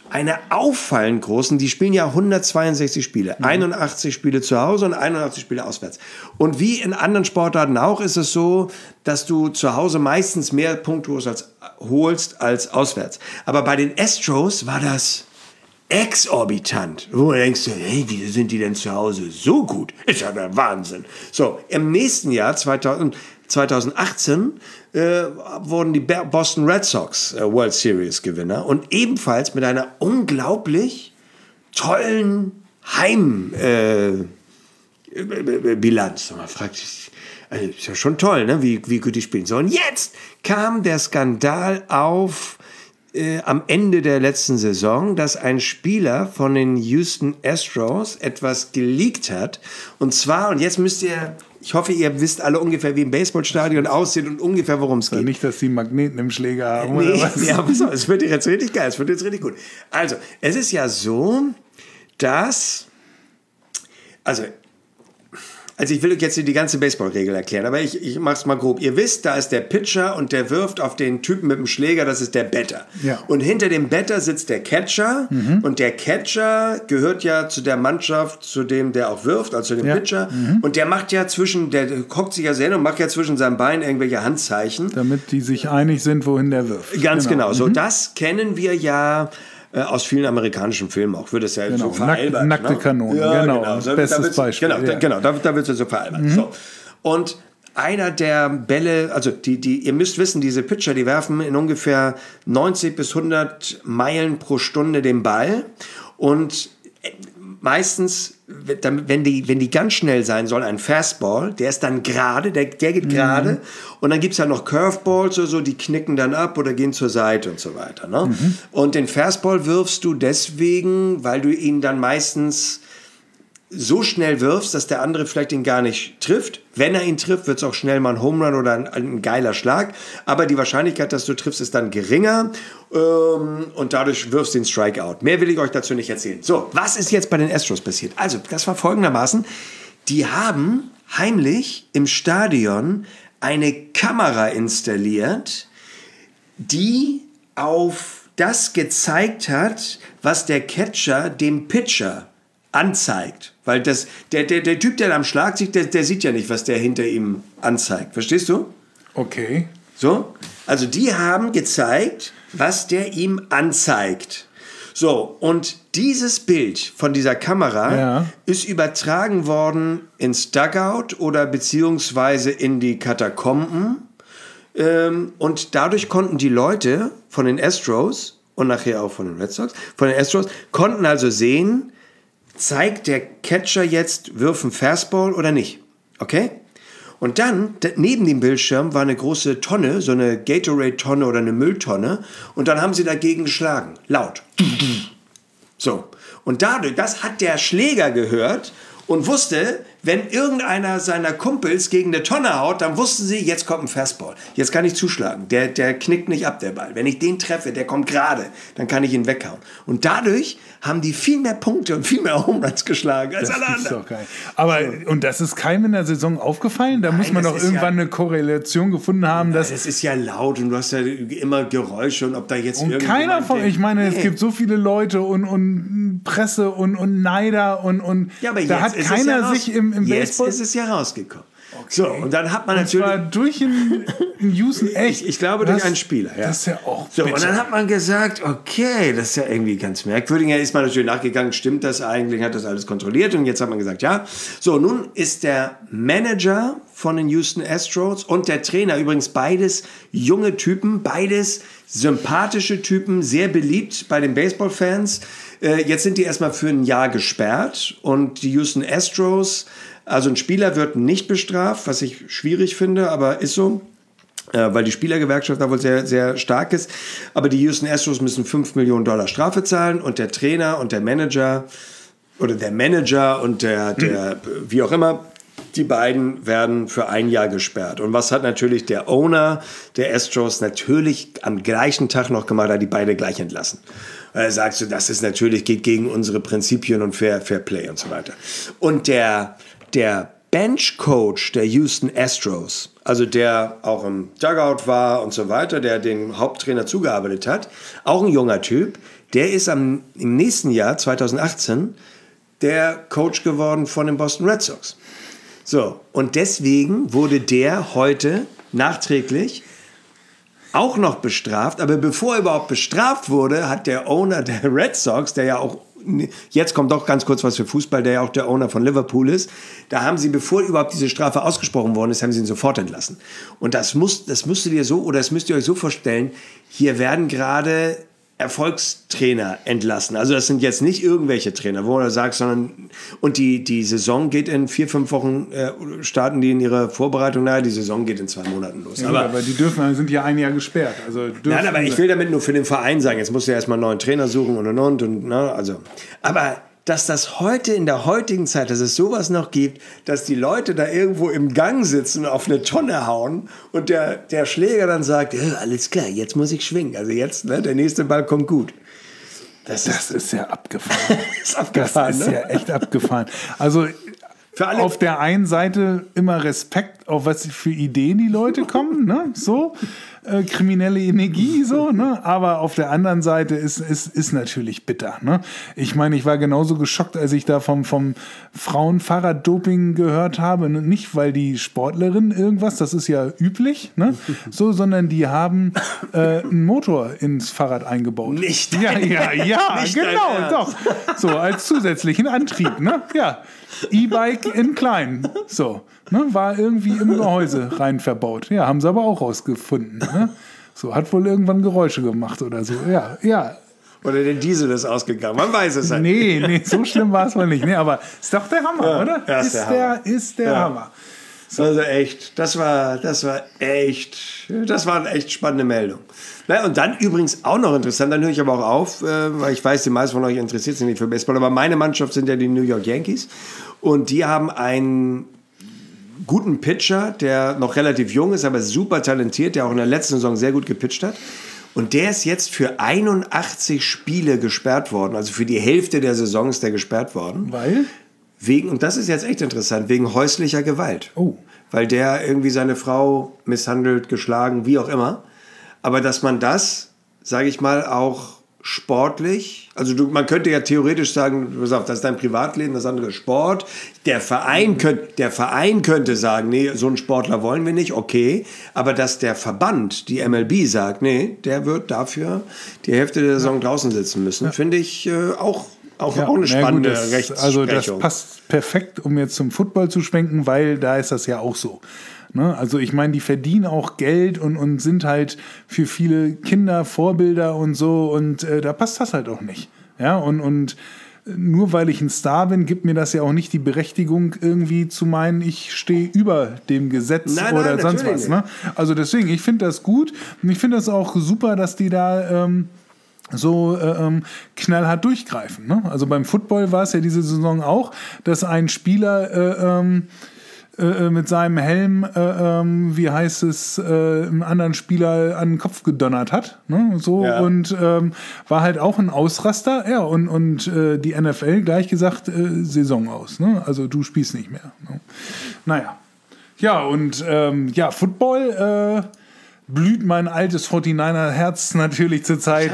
eine auffallend großen, die spielen ja hundertzweiundsechzig Spiele, mhm. einundachtzig Spiele zu Hause und einundachtzig Spiele auswärts. Und wie in anderen Sportarten auch ist es so, dass du zu Hause meistens mehr Punkte holst als, holst als auswärts. Aber bei den Astros war das exorbitant. Wo du denkst, hey, wieso sind die denn zu Hause so gut? Ist ja der Wahnsinn. So, im nächsten Jahr, zweitausend, zweitausendachtzehn, äh, wurden die Boston Red Sox äh, World Series Gewinner und ebenfalls mit einer unglaublich tollen Heimbilanz. Äh, Man fragt sich, also ist ja schon toll, ne? wie, wie gut die spielen. So, und jetzt kam der Skandal auf äh, am Ende der letzten Saison, dass ein Spieler von den Houston Astros etwas geleakt hat. Und zwar, und jetzt müsst ihr... Ich hoffe, ihr wisst alle ungefähr, wie ein Baseballstadion aussieht und ungefähr, worum es geht. Nicht, dass die Magneten im Schläger haben, nee, oder was? Ja, pass auf, es wird jetzt richtig geil, es wird jetzt richtig gut. Also, es ist ja so, dass... Also, also ich will euch jetzt die ganze Baseballregel erklären, aber ich, ich mach's mal grob. Ihr wisst, da ist der Pitcher und der wirft auf den Typen mit dem Schläger, das ist der Batter. Ja. Und hinter dem Batter sitzt der Catcher mhm. und der Catcher gehört ja zu der Mannschaft, zu dem der auch wirft, also zu dem ja. Pitcher. Mhm. Und der macht ja zwischen, der hockt sich ja sehr hin und macht ja zwischen seinen Beinen irgendwelche Handzeichen. Damit die sich einig sind, wohin der wirft. Ganz genau. genau. So, mhm. das kennen wir ja aus vielen amerikanischen Filmen auch, wird es ja genau. so veralbert. Nack, nackte ne? Kanone, ja, genau. genau. So, Bestes Beispiel. Genau, ja. da, genau da, da wird es so veralbert. Mhm. So. Und einer der Bälle, also die, die, ihr müsst wissen, diese Pitcher, die werfen in ungefähr neunzig bis hundert Meilen pro Stunde den Ball und meistens, wenn die, wenn die ganz schnell sein soll, ein Fastball, der ist dann gerade, der, der geht gerade mhm. und dann gibt es ja noch Curveballs oder so, die knicken dann ab oder gehen zur Seite und so weiter. Ne? Mhm. Und den Fastball wirfst du deswegen, weil du ihn dann meistens so schnell wirfst, dass der andere vielleicht ihn gar nicht trifft. Wenn er ihn trifft, wird es auch schnell mal ein Home Run oder ein, ein geiler Schlag. Aber die Wahrscheinlichkeit, dass du triffst, ist dann geringer. Ähm, und dadurch wirfst du den Strikeout. Mehr will ich euch dazu nicht erzählen. So, was ist jetzt bei den Astros passiert? Also, das war folgendermaßen. Die haben heimlich im Stadion eine Kamera installiert, die auf das gezeigt hat, was der Catcher dem Pitcher anzeigt. Weil das, der, der, der Typ, der am Schlag sieht, der, der sieht ja nicht, was der hinter ihm anzeigt. Verstehst du? Okay. So? Also die haben gezeigt, was der ihm anzeigt. So, und dieses Bild von dieser Kamera ja. ist übertragen worden ins Dugout oder beziehungsweise in die Katakomben. Ähm, und dadurch konnten die Leute von den Astros und nachher auch von den Red Sox, von den Astros, konnten also sehen, zeigt der Catcher jetzt, wirft einen Fastball oder nicht. Okay? Und dann, neben dem Bildschirm war eine große Tonne, so eine Gatorade-Tonne oder eine Mülltonne. Und dann haben sie dagegen geschlagen. Laut. So. Und dadurch, das hat der Schläger gehört und wusste, wenn irgendeiner seiner Kumpels gegen eine Tonne haut, dann wussten sie, jetzt kommt ein Fastball. Jetzt kann ich zuschlagen. Der, der knickt nicht ab, der Ball. Wenn ich den treffe, der kommt gerade, dann kann ich ihn weghauen. Und dadurch haben die viel mehr Punkte und viel mehr Home Runs geschlagen als das alle anderen. Ist doch geil. Aber, und das ist keinem in der Saison aufgefallen? Da Nein, muss man doch irgendwann ja, eine Korrelation gefunden haben. Dass es ist ja laut und du hast ja immer Geräusche und ob da jetzt und keiner von, ich meine, nee. es gibt so viele Leute und, und Presse und, und Neider und, und ja, aber da hat keiner ja sich im, im jetzt Baseball... Jetzt ist es ja rausgekommen. Okay. So, und dann hat man und natürlich... zwar durch einen Houston, echt. Ich, ich glaube, durch das, einen Spieler, ja. Das ist ja auch so, bitter. Und dann hat man gesagt, okay, das ist ja irgendwie ganz merkwürdig. Ja, ist man natürlich nachgegangen, stimmt das eigentlich, hat das alles kontrolliert und jetzt hat man gesagt, ja. So, nun ist der Manager von den Houston Astros und der Trainer, übrigens beides junge Typen, beides sympathische Typen, sehr beliebt bei den Baseballfans. Äh, jetzt sind die erstmal für ein Jahr gesperrt und die Houston Astros, also ein Spieler wird nicht bestraft, was ich schwierig finde, aber ist so, äh, weil die Spielergewerkschaft da wohl sehr, sehr stark ist. Aber die Houston Astros müssen fünf Millionen Dollar Strafe zahlen und der Trainer und der Manager oder der Manager und der, der hm. wie auch immer, die beiden werden für ein Jahr gesperrt. Und was hat natürlich der Owner der Astros natürlich am gleichen Tag noch gemacht, hat die beide gleich entlassen. Er sagt so, das ist natürlich, geht gegen unsere Prinzipien und Fair, Fair Play und so weiter. Und der, der Bench-Coach der Houston Astros, also der auch im Dugout war und so weiter, der dem Haupttrainer zugearbeitet hat, auch ein junger Typ, der ist am, im nächsten Jahr, zwanzig achtzehn, der Coach geworden von den Boston Red Sox. So, und deswegen wurde der heute nachträglich auch noch bestraft, aber bevor er überhaupt bestraft wurde, hat der Owner der Red Sox, der ja auch, jetzt kommt doch ganz kurz was für Fußball, der ja auch der Owner von Liverpool ist, da haben sie, bevor überhaupt diese Strafe ausgesprochen worden ist, haben sie ihn sofort entlassen. Und das muss, das müsst ihr so, oder das müsst ihr euch so vorstellen, hier werden gerade Erfolgstrainer entlassen. Also das sind jetzt nicht irgendwelche Trainer, wo du sagst, sondern und die, die Saison geht in vier, fünf Wochen, äh, starten die in ihre Vorbereitung, naja, die Saison geht in zwei Monaten los. Ja, aber, aber die dürfen, sind ja ein Jahr gesperrt. Also nein, aber ich will damit nur für den Verein sagen, jetzt musst du ja erstmal einen neuen Trainer suchen und und und, und ne, also, aber dass das heute in der heutigen Zeit, dass es sowas noch gibt, dass die Leute da irgendwo im Gang sitzen, auf eine Tonne hauen und der, der Schläger dann sagt, ja, alles klar, jetzt muss ich schwingen. Also jetzt, ne, der nächste Ball kommt gut. Das, das ist, ist ja abgefahren. ist abgefahren, das ist ne? ja echt abgefahren. Also für alle auf der einen Seite immer Respekt, auf was für Ideen die Leute kommen, ne? So, äh, kriminelle Energie, so, ne? Aber auf der anderen Seite ist, ist, ist natürlich bitter, ne? Ich meine, ich war genauso geschockt, als ich da vom, vom Frauenfahrraddoping gehört habe. Nicht, weil die Sportlerin irgendwas, das ist ja üblich, ne? So, sondern die haben äh, einen Motor ins Fahrrad eingebaut. Nicht Ja, ja, ja, Nicht genau, doch. So, als zusätzlichen Antrieb, ne? Ja. E-Bike in klein, so, ne, war irgendwie im Gehäuse rein verbaut. Ja, haben sie aber auch rausgefunden, ne? So, hat wohl irgendwann Geräusche gemacht oder so, ja, ja. Oder der Diesel ist ausgegangen, man weiß es halt. Nee, nee, so schlimm war es wohl nicht, nee, aber ist doch der Hammer, Ja, oder? ja, ist ist der der, Hammer. ist der Ja. Hammer. So. Also echt, das war, das war echt, das war eine echt spannende Meldung. Na, und dann übrigens auch noch interessant, dann höre ich aber auch auf, äh, weil ich weiß, die meisten von euch interessiert sich nicht für Baseball, aber meine Mannschaft sind ja die New York Yankees und die haben einen guten Pitcher, der noch relativ jung ist, aber super talentiert, der auch in der letzten Saison sehr gut gepitcht hat. Und der ist jetzt für einundachtzig Spiele gesperrt worden, also für die Hälfte der Saison ist der gesperrt worden. Weil? Wegen, und das ist jetzt echt interessant, wegen häuslicher Gewalt. Oh. Weil der irgendwie seine Frau misshandelt, geschlagen, wie auch immer. Aber dass man das, sage ich mal, auch sportlich, also du, man könnte ja theoretisch sagen, pass auf, das ist dein Privatleben, das andere ist Sport. Der Verein, könnt, der Verein könnte sagen, nee, so einen Sportler wollen wir nicht, okay. Aber dass der Verband, die M L B, sagt, nee, der wird dafür die Hälfte der Saison draußen sitzen müssen, ja. finde ich äh, auch Auch, ja, auch eine spannende gut, das, Rechtsprechung. Also das passt perfekt, um jetzt zum Football zu schwenken, weil da ist das ja auch so. Ne? Also ich meine, die verdienen auch Geld und, und sind halt für viele Kinder Vorbilder und so und äh, da passt das halt auch nicht. Ja, und, und nur weil ich ein Star bin, gibt mir das ja auch nicht die Berechtigung, irgendwie zu meinen, ich stehe über dem Gesetz nein, oder nein, sonst was. Ne? Also deswegen, ich finde das gut und ich finde das auch super, dass die da ähm, so äh, knallhart durchgreifen. Ne? Also beim Football war es ja diese Saison auch, dass ein Spieler äh, ähm, äh, mit seinem Helm, äh, ähm, wie heißt es, äh, einen anderen Spieler an den Kopf gedonnert hat. Ne? So, ja. Und ähm, war halt auch ein Ausraster. Ja, und, und äh, die N F L gleich gesagt, äh, Saison aus. Ne? Also du spielst nicht mehr. Ne? Naja. Ja, und ähm, ja, Football äh, blüht mein altes forty-niner-Herz natürlich zurzeit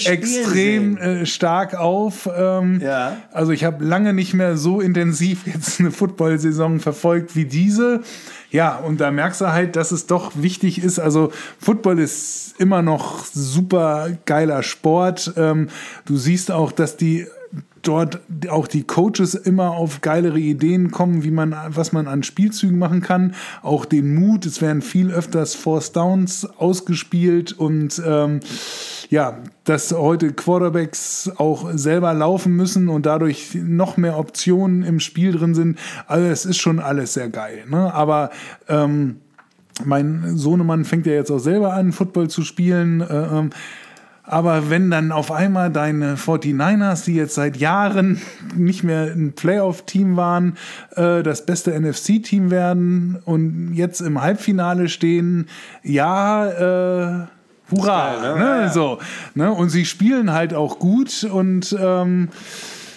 extrem äh, stark auf. Ähm, ja. Also ich habe lange nicht mehr so intensiv jetzt eine Football-Saison verfolgt wie diese. Ja, und da merkst du halt, dass es doch wichtig ist. Also Football ist immer noch super geiler Sport. Ähm, du siehst auch, dass die dort auch die Coaches immer auf geilere Ideen kommen, wie man, was man an Spielzügen machen kann. Auch den Mut, es werden viel öfters Fourth Downs ausgespielt und ähm, ja, dass heute Quarterbacks auch selber laufen müssen und dadurch noch mehr Optionen im Spiel drin sind. Also es ist schon alles sehr geil. Ne? Aber ähm, mein Sohnemann fängt ja jetzt auch selber an, Football zu spielen. Äh, ähm, Aber wenn dann auf einmal deine forty-niners, die jetzt seit Jahren nicht mehr ein Playoff-Team waren, äh, das beste N F C-Team werden und jetzt im Halbfinale stehen, ja, äh, hurra, geil, ne? ne? Ja, ja. So, ne? Und sie spielen halt auch gut und ähm,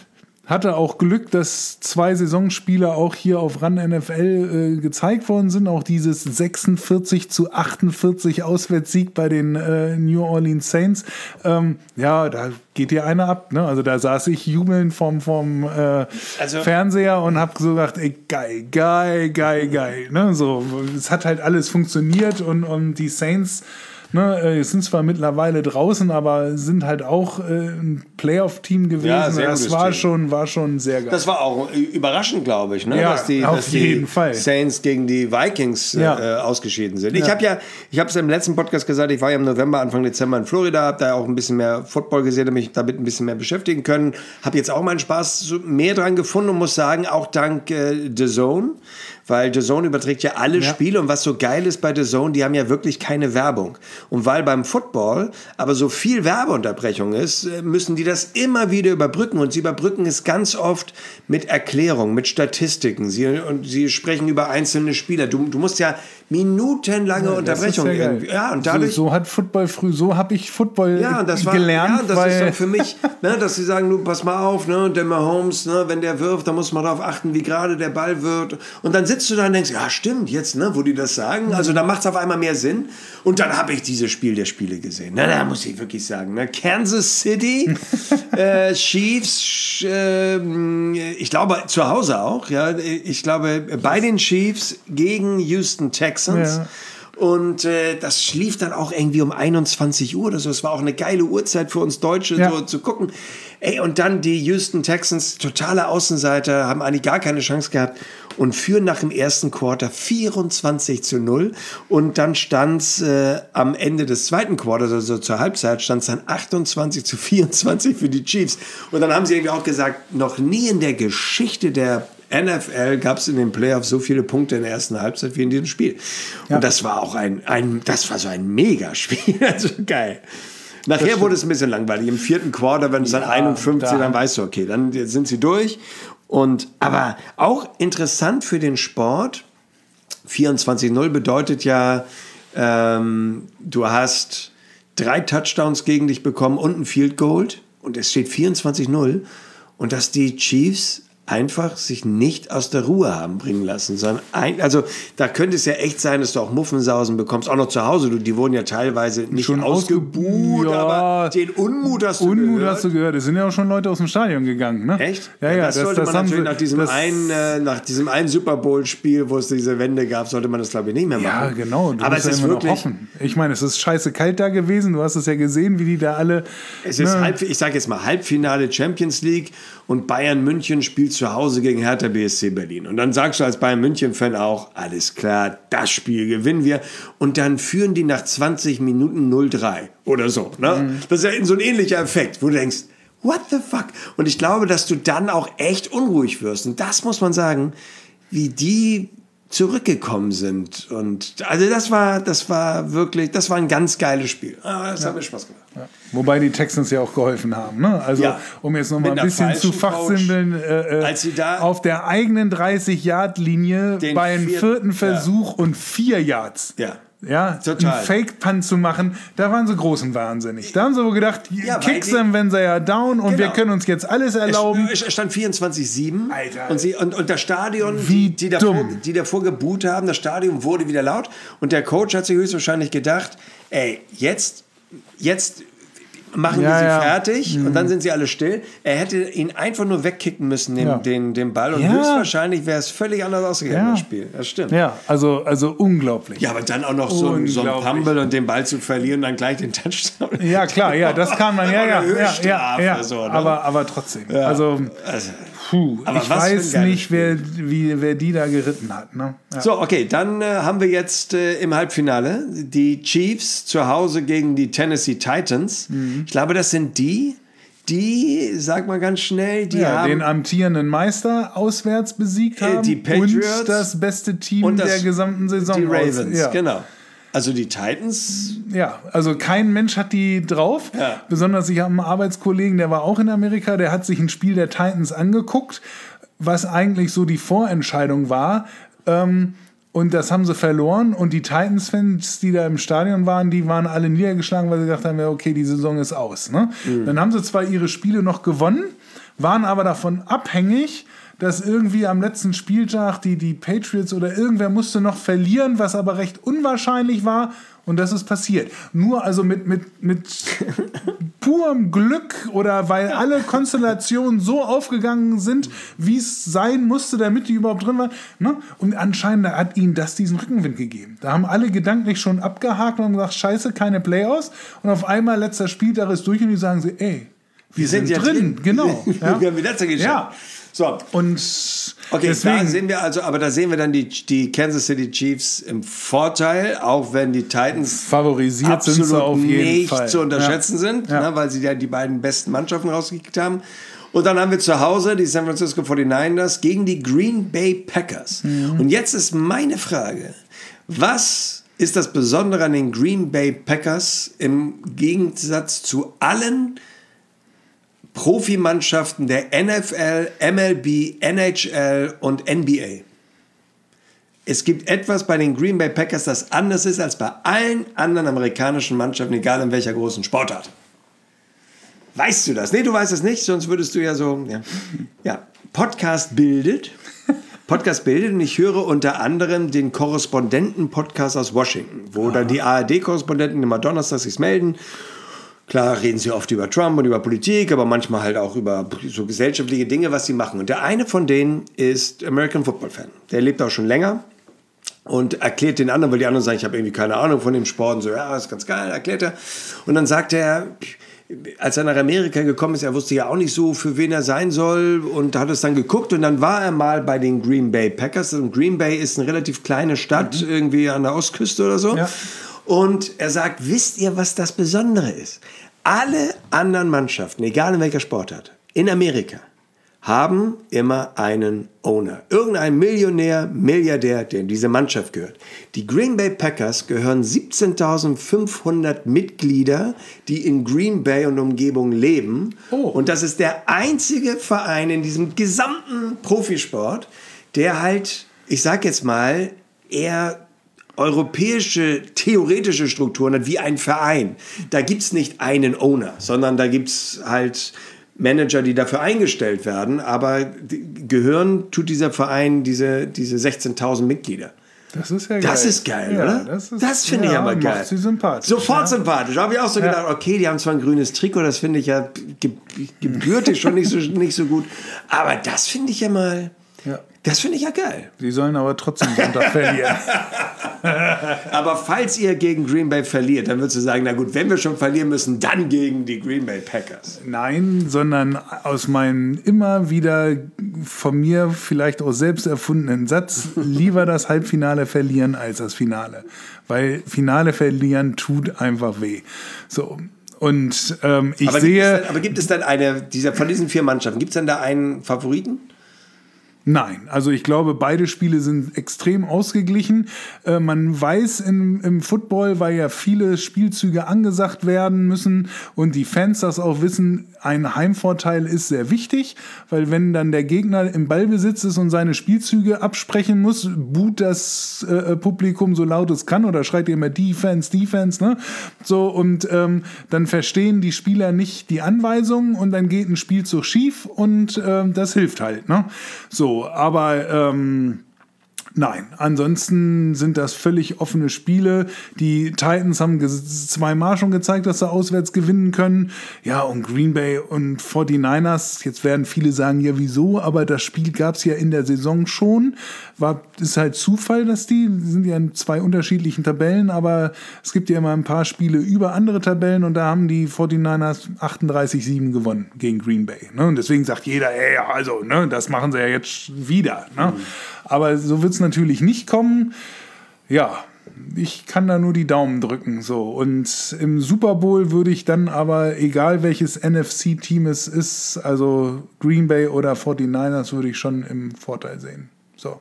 hatte auch Glück, dass zwei Saisonspiele auch hier auf Run N F L äh, gezeigt worden sind. Auch dieses sechsundvierzig zu achtundvierzig Auswärtssieg bei den äh, New Orleans Saints. Ähm, ja, da geht dir einer ab. Ne? Also da saß ich jubelnd vom, vom äh, also, Fernseher und hab so gedacht, ey, geil, geil, geil, geil. Ne? So, es hat halt alles funktioniert und, und die Saints Ne, sind zwar mittlerweile draußen, aber sind halt auch äh, ein Playoff-Team gewesen. Ja, sehr das war Team. schon, war schon sehr geil. Das war auch überraschend, glaube ich, ne? Ja, dass die, auf dass jeden die Fall. Saints gegen die Vikings ja. äh, ausgeschieden sind. Ich ja. habe ja, ich habe es im letzten Podcast gesagt, ich war ja im November, Anfang Dezember in Florida, habe da auch ein bisschen mehr Football gesehen, habe mich damit ein bisschen mehr beschäftigen können. Habe jetzt auch meinen Spaß mehr dran gefunden und muss sagen, auch dank äh, The Zone. Weil The Zone überträgt ja alle ja. Spiele und was so geil ist bei The Zone, die haben ja wirklich keine Werbung. Und weil beim Football aber so viel Werbeunterbrechung ist, müssen die das immer wieder überbrücken und sie überbrücken es ganz oft mit Erklärung, mit Statistiken. Sie, und sie sprechen über einzelne Spieler. Du, du musst ja minutenlange ja, Unterbrechung. Ja, ja, und dadurch, so, so hat Football früh, so habe ich Football ja, das war, gelernt. Ja, das weil ist doch für mich, ne, dass sie sagen, du pass mal auf, ne, der Mahomes, ne, wenn der wirft, da muss man darauf achten, wie gerade der Ball wird. Und dann sitzt du da und denkst, ja stimmt, jetzt, ne, wo die das sagen, also da macht es auf einmal mehr Sinn. Und dann habe ich dieses Spiel der Spiele gesehen. Na, da muss ich wirklich sagen, ne, Kansas City, äh, Chiefs, äh, ich glaube zu Hause auch, ja, ich glaube bei den Chiefs gegen Houston Texans. Ja. Und äh, das schlief dann auch irgendwie um einundzwanzig Uhr oder so. Es war auch eine geile Uhrzeit für uns Deutsche, ja. so zu gucken. Ey, und dann die Houston Texans, totale Außenseiter, haben eigentlich gar keine Chance gehabt und führen nach dem ersten Quarter vierundzwanzig zu null. Und dann stand es äh, am Ende des zweiten Quarters, also zur Halbzeit, stand es dann achtundzwanzig zu vierundzwanzig für die Chiefs. Und dann haben sie irgendwie auch gesagt, noch nie in der Geschichte der N F L gab es in den Playoffs so viele Punkte in der ersten Halbzeit wie in diesem Spiel. Ja. Und das war auch ein, ein, das war so ein Megaspiel. Also geil. Nachher wurde es ein bisschen langweilig. Im vierten Quarter, wenn es ja, dann einundfünfzig, da. dann weißt du, okay, dann sind sie durch. Und, aber auch interessant für den Sport, vierundzwanzig null bedeutet ja, ähm, du hast drei Touchdowns gegen dich bekommen und ein Field Goal. Und es steht vierundzwanzig null. Und dass die Chiefs einfach sich nicht aus der Ruhe haben bringen lassen, sondern ein, also da könnte es ja echt sein, dass du auch Muffensausen bekommst, auch noch zu Hause. Du, die wurden ja teilweise nicht schon ausgebuht, ja, aber den Unmut hast du Unmut gehört. hast du gehört. Es sind ja auch schon Leute aus dem Stadion gegangen, ne? Echt? Ja, ja. Das, das sollte das man natürlich sie, nach diesem einen, äh, nach diesem einen Super Bowl Spiel, wo es diese Wende gab, sollte man das glaube ich nicht mehr machen. Ja, genau. Du aber es ja ist wirklich hoffen. Ich meine, es ist scheiße kalt da gewesen. Du hast es ja gesehen, wie die da alle. Es ist ne? halb, ich sage jetzt mal Halbfinale Champions League und Bayern München spielt zu Hause gegen Hertha B S C Berlin. Und dann sagst du als Bayern München-Fan auch, alles klar, das Spiel gewinnen wir. Und dann führen die nach zwanzig Minuten null drei oder so. Ne? Mhm. Das ist ja so ein ähnlicher Effekt, wo du denkst, what the fuck? Und ich glaube, dass du dann auch echt unruhig wirst. Und das muss man sagen, wie die zurückgekommen sind. Und also das war, das war wirklich, das war ein ganz geiles Spiel. Ah, das ja. hat mir Spaß gemacht. Ja. Wobei die Texans ja auch geholfen haben. Ne? Also ja. um jetzt noch mal ein bisschen zu fachsimpeln, äh, als sie da auf der eigenen dreißig-Yard-Linie bei einem vier, vierten Versuch ja. und vier Yards. Ja. Ja, total. einen Fake-Punt zu machen, da waren sie großen wahnsinnig. Da haben sie wohl gedacht, ja, kicks them, wenn sie ja down und genau. wir können uns jetzt alles erlauben. Es stand vierundzwanzig sieben und, sie, und, und das Stadion, Wie die, die, davor, die davor geboot haben, das Stadion wurde wieder laut und der Coach hat sich höchstwahrscheinlich gedacht, ey, jetzt, jetzt machen ja, wir sie ja. fertig mhm. und dann sind sie alle still. Er hätte ihn einfach nur wegkicken müssen, den, ja. den, den Ball. Und ja. höchstwahrscheinlich wäre es völlig anders ausgegangen, ja. das Spiel. Das stimmt. Ja, also, also unglaublich. Ja, aber dann auch noch so ein, so ein Pumble und den Ball zu verlieren und dann gleich den Touchdown. Ja, klar, ja, das kann man, ja, ja, ja, ja, ja. So, ne? aber, aber trotzdem. Ja. Also, also puh, aber ich weiß nicht, wer, wie, wer die da geritten hat. Ne? Ja. So, okay, dann äh, haben wir jetzt äh, im Halbfinale die Chiefs zu Hause gegen die Tennessee Titans. Mhm. Ich glaube, das sind die, die, sag mal ganz schnell, die ja, haben den amtierenden Meister auswärts besiegt haben die Patriots und das beste Team und das, der gesamten Saison. Die Ravens, aus, ja. genau. Also die Titans. Ja, also kein Mensch hat die drauf. Ja. Besonders ich habe einen Arbeitskollegen, der war auch in Amerika, der hat sich ein Spiel der Titans angeguckt, was eigentlich so die Vorentscheidung war. Ähm, und das haben sie verloren. Und die Titans-Fans, die da im Stadion waren, die waren alle niedergeschlagen, weil sie gedacht haben, ja, okay, die Saison ist aus. Ne? Mhm. Dann haben sie zwar ihre Spiele noch gewonnen, waren aber davon abhängig, dass irgendwie am letzten Spieltag die, die Patriots oder irgendwer musste noch verlieren, was aber recht unwahrscheinlich war. Und das ist passiert. Nur also mit, mit, mit purem Glück oder weil alle Konstellationen so aufgegangen sind, wie es sein musste, damit die überhaupt drin waren. Ne? Und anscheinend hat ihnen das diesen Rückenwind gegeben. Da haben alle gedanklich schon abgehakt und gesagt, scheiße, keine Playoffs. Und auf einmal letzter Spieltag ist durch und die sagen sie, ey, wir, wir sind, sind drin. drin. Genau. Ja. Wir haben die letzte geschafft. Ja. So. Und okay, deswegen da sehen wir also, aber da sehen wir dann die, die Kansas City Chiefs im Vorteil, auch wenn die Titans favorisiert absolut sind sie auf jeden nicht Fall. zu unterschätzen ja. sind, ja. Ne, weil sie ja die beiden besten Mannschaften rausgekickt haben. Und dann haben wir zu Hause die San Francisco forty-niners gegen die Green Bay Packers. Mhm. Und jetzt ist meine Frage, was ist das Besondere an den Green Bay Packers im Gegensatz zu allen Profimannschaften der N F L, M L B, N H L und N B A? Es gibt etwas bei den Green Bay Packers, das anders ist als bei allen anderen amerikanischen Mannschaften, egal in welcher großen Sportart. Weißt du das? Nee, du weißt es nicht, sonst würdest du ja so... Ja, ja. Podcast bildet. Podcast bildet und ich höre unter anderem den Korrespondenten-Podcast aus Washington, wo dann die A R D-Korrespondenten immer donnerstags sich melden. Klar reden sie oft über Trump und über Politik, aber manchmal halt auch über so gesellschaftliche Dinge, was sie machen. Und der eine von denen ist American Football Fan. Der lebt auch schon länger und erklärt den anderen, weil die anderen sagen, ich habe irgendwie keine Ahnung von dem Sport. Und so, ja, das ist ganz geil, erklärt er. Und dann sagt er, als er nach Amerika gekommen ist, er wusste ja auch nicht so, für wen er sein soll und hat es dann geguckt und dann war er mal bei den Green Bay Packers. Und Green Bay ist eine relativ kleine Stadt, mhm. irgendwie an der Ostküste oder so. Ja. Und er sagt, wisst ihr, was das Besondere ist? Alle anderen Mannschaften, egal in welcher Sportart, in Amerika, haben immer einen Owner. Irgendein Millionär, Milliardär, der in diese Mannschaft gehört. Die Green Bay Packers gehören siebzehntausendfünfhundert Mitglieder, die in Green Bay und Umgebung leben. Oh. Und das ist der einzige Verein in diesem gesamten Profisport, der halt, ich sag jetzt mal, eher europäische, theoretische Strukturen hat, wie ein Verein. Da gibt es nicht einen Owner, sondern da gibt es halt Manager, die dafür eingestellt werden, aber gehören tut dieser Verein diese, diese sechzehntausend Mitglieder. Das ist ja geil. Das ist geil, ja, oder? Das, das finde ja, ich aber geil. Macht sie sympathisch. Sofort ja. sympathisch. Da habe ich auch so ja. gedacht, okay, die haben zwar ein grünes Trikot, das finde ich ja gebürtig schon nicht so, nicht so gut, aber das finde ich ja mal... Ja. Das finde ich ja geil. Sie sollen aber trotzdem Sonntag verlieren. Aber falls ihr gegen Green Bay verliert, dann würdest du sagen, na gut, wenn wir schon verlieren müssen, dann gegen die Green Bay Packers. Nein, sondern aus meinem immer wieder von mir vielleicht auch selbst erfundenen Satz, lieber das Halbfinale verlieren als das Finale. Weil Finale verlieren tut einfach weh. So. Und ähm, ich aber sehe... Gibt dann, aber gibt es dann eine, dieser, von diesen vier Mannschaften, gibt es denn da einen Favoriten? Nein, also ich glaube, beide Spiele sind extrem ausgeglichen. Äh, man weiß im, im Football, weil ja viele Spielzüge angesagt werden müssen und die Fans das auch wissen, ein Heimvorteil ist sehr wichtig, weil wenn dann der Gegner im Ballbesitz ist und seine Spielzüge absprechen muss, buht das äh, Publikum so laut es kann oder schreit immer Defense, Defense, ne? So, und ähm, dann verstehen die Spieler nicht die Anweisungen und dann geht ein Spielzug schief und ähm, das hilft halt, ne? So. Aber ähm, nein, ansonsten sind das völlig offene Spiele. Die Titans haben ge- zweimal schon gezeigt, dass sie auswärts gewinnen können. Ja, und Green Bay und forty-niners, jetzt werden viele sagen, ja wieso, aber das Spiel gab es ja in der Saison schon. War, ist halt Zufall, dass die, die sind ja in zwei unterschiedlichen Tabellen, aber es gibt ja immer ein paar Spiele über andere Tabellen und da haben die forty-niners achtunddreißig sieben gewonnen gegen Green Bay. Ne? Und deswegen sagt jeder, ey, also, ne, das machen sie ja jetzt wieder. Ne? Mhm. Aber so wird es natürlich nicht kommen. Ja, ich kann da nur die Daumen drücken. So. Und im Super Bowl würde ich dann aber, egal welches N F C-Team es ist, also Green Bay oder forty-niners, würde ich schon im Vorteil sehen. So.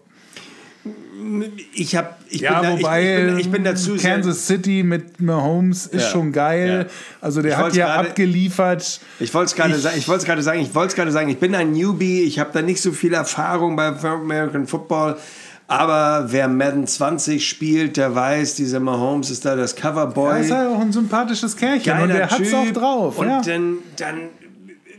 Ich, hab, ich, ja, bin da, wobei ich, ich, bin, ich bin dazu Kansas City mit Mahomes ist ja schon geil. Ja. Also der ich hat ja grade, abgeliefert. Ich wollte es gerade sagen, ich wollte es gerade sagen, ich wollte es gerade sagen, ich bin ein Newbie, ich habe da nicht so viel Erfahrung bei American Football, aber wer Madden zwanzig spielt, der weiß, dieser Mahomes ist da das Coverboy. Er ist ja auch ein sympathisches Kerlchen und der hat es auch drauf. Und ja. dann, dann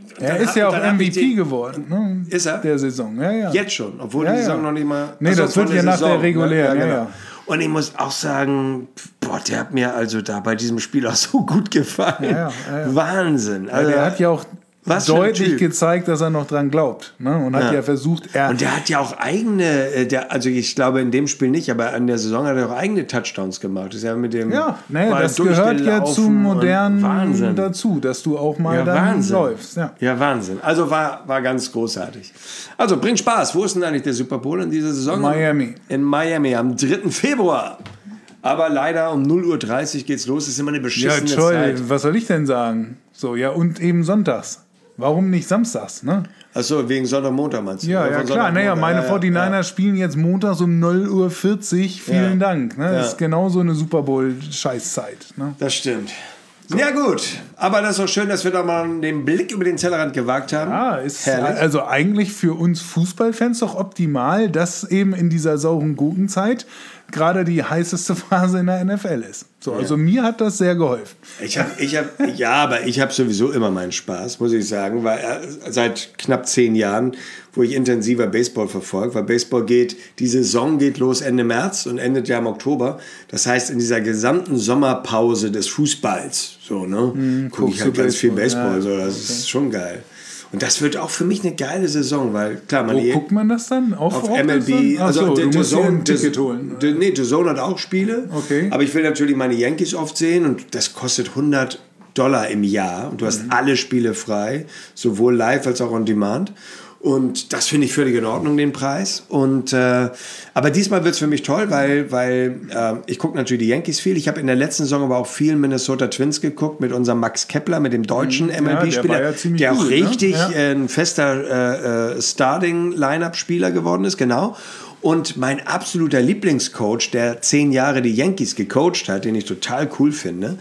Er ist ja auch M V P den, geworden. Ne? Ist er? Der Saison, ja, ja. Jetzt schon, obwohl ja, die Saison ja. noch nicht mal... Nee, also das wird ja nach Saison, der regulären, ja, ja, genau. Und ich muss auch sagen, boah, der hat mir also da bei diesem Spiel auch so gut gefallen. Ja, ja, ja. Wahnsinn. Also, ja, der hat ja auch Was deutlich gezeigt, dass er noch dran glaubt. Ne? Und hat ja, ja versucht, er. Und der hat ja auch eigene, der, also ich glaube in dem Spiel nicht, aber an der Saison hat er auch eigene Touchdowns gemacht. Das ist ja mit dem. Ja, naja, das gehört ja zum Modernen dazu, dass du auch mal ja, dann Wahnsinn. läufst. Ja. ja, Wahnsinn. Also war, war ganz großartig. Also bringt Spaß. Wo ist denn eigentlich der Super Bowl in dieser Saison? Miami. In Miami am dritten Februar. Aber leider um null Uhr dreißig geht's los. Das ist immer eine beschissene ja, toll. Zeit. Was soll ich denn sagen? So, ja, und eben sonntags. Warum nicht samstags, ne? Achso, wegen Sonntag, Montag meinst du? Ja, ja klar. Naja, meine ja, forty-niners ja. spielen jetzt montags um null Uhr vierzig. Vielen ja. Dank. Ne? Das ja. ist genauso eine Super Bowl-Scheißzeit. Ne? Das stimmt. So. Ja gut, aber das ist auch schön, dass wir da mal den Blick über den Tellerrand gewagt haben. Ja, ist Herrlich. Also eigentlich für uns Fußballfans doch optimal, dass eben in dieser sauren Gurkenzeit gerade die heißeste Phase in der N F L ist. So, ja. Also mir hat das sehr geholfen. Ich hab, ich hab, ja, aber ich habe sowieso immer meinen Spaß, muss ich sagen, weil seit knapp zehn Jahren, wo ich intensiver Baseball verfolge, weil Baseball geht, die Saison geht los Ende März und endet ja im Oktober. Das heißt, in dieser gesamten Sommerpause des Fußballs, so, ne, mhm, gucke ich halt ganz Baseball. viel Baseball. Ja, so, das okay. ist schon geil. Und das wird auch für mich eine geile Saison, weil klar, man Wo guckt man das dann? Auf, auf M L B. Also so, der, du der musst Zone, ein Ticket holen. Der, nee, The Zone hat auch Spiele. Okay. Aber ich will natürlich meine Yankees oft sehen und das kostet hundert Dollar im Jahr. Und du hast mhm. alle Spiele frei, sowohl live als auch on demand. Und das finde ich völlig in Ordnung, den Preis. Und, äh, aber diesmal wird es für mich toll, weil, weil äh, ich gucke natürlich die Yankees viel. Ich habe in der letzten Saison aber auch viel Minnesota Twins geguckt mit unserem Max Kepler, mit dem deutschen ja, M L B-Spieler, der, ja der auch gut, richtig ne? ja. ein fester äh, Starting-Line-Up-Spieler geworden ist, genau. Und mein absoluter Lieblingscoach, der zehn Jahre die Yankees gecoacht hat, den ich total cool finde,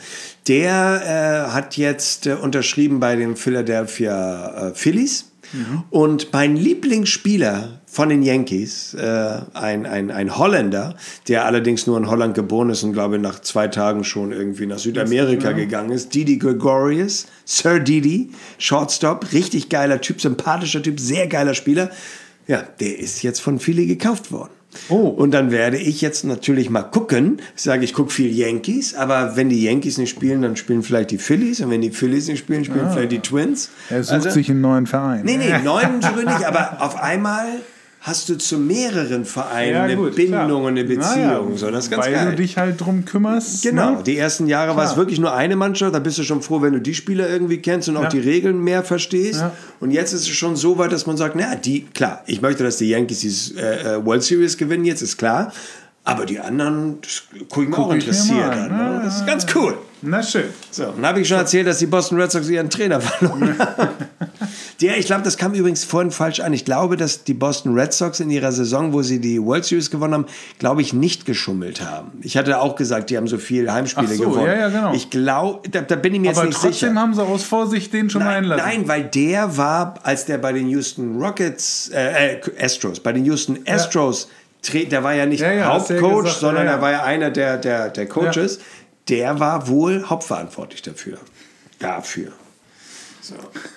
der äh, hat jetzt äh, unterschrieben bei den Philadelphia äh, Phillies. Mhm. Und mein Lieblingsspieler von den Yankees, äh, ein, ein, ein Holländer, der allerdings nur in Holland geboren ist und glaube nach zwei Tagen schon irgendwie nach Südamerika ja. gegangen ist, Didi Gregorius, Sir Didi, Shortstop, richtig geiler Typ, sympathischer Typ, sehr geiler Spieler. Ja, der ist jetzt von Philly gekauft worden. Oh. Und dann werde ich jetzt natürlich mal gucken. Ich sage, ich gucke viel Yankees, aber wenn die Yankees nicht spielen, dann spielen vielleicht die Phillies. Und wenn die Phillies nicht spielen, spielen ah. vielleicht die Twins. Er sucht also, sich einen neuen Verein. Nee, nee, neuen sogar nicht, aber auf einmal hast du zu mehreren Vereinen ja, eine gut, Bindung klar. und eine Beziehung. Ja, so, das ist ganz weil geil. du dich halt drum kümmerst. Genau, ne? Die ersten Jahre klar. war es wirklich nur eine Mannschaft. Da bist du schon froh, wenn du die Spieler irgendwie kennst und auch ja. die Regeln mehr verstehst. Ja. Und jetzt ist es schon so weit, dass man sagt, na, die, klar, ich möchte, dass die Yankees die äh, World Series gewinnen, jetzt ist klar. Aber die anderen, das gucke ich mir Guck auch interessiert an. Ne? Das ist ganz cool. Na schön. So, dann habe ich schon erzählt, dass die Boston Red Sox ihren Trainer verloren haben. Der, ich glaube, das kam übrigens vorhin falsch an. Ich glaube, dass die Boston Red Sox in ihrer Saison, wo sie die World Series gewonnen haben, glaube ich, nicht geschummelt haben. Ich hatte auch gesagt, die haben so viele Heimspiele Ach so, gewonnen. Ja, ja, genau. Ich glaube, da, da bin ich mir jetzt Aber nicht sicher. Aber trotzdem haben sie aus Vorsicht den schon nein, mal einlassen. Nein, weil der war, als der bei den Houston Rockets, äh, Astros, bei den Houston Astros, ja. der war ja nicht ja, ja, Hauptcoach, gesagt, sondern ja, ja. er war ja einer der, der, der Coaches. Ja. Der war wohl hauptverantwortlich dafür. Dafür. So.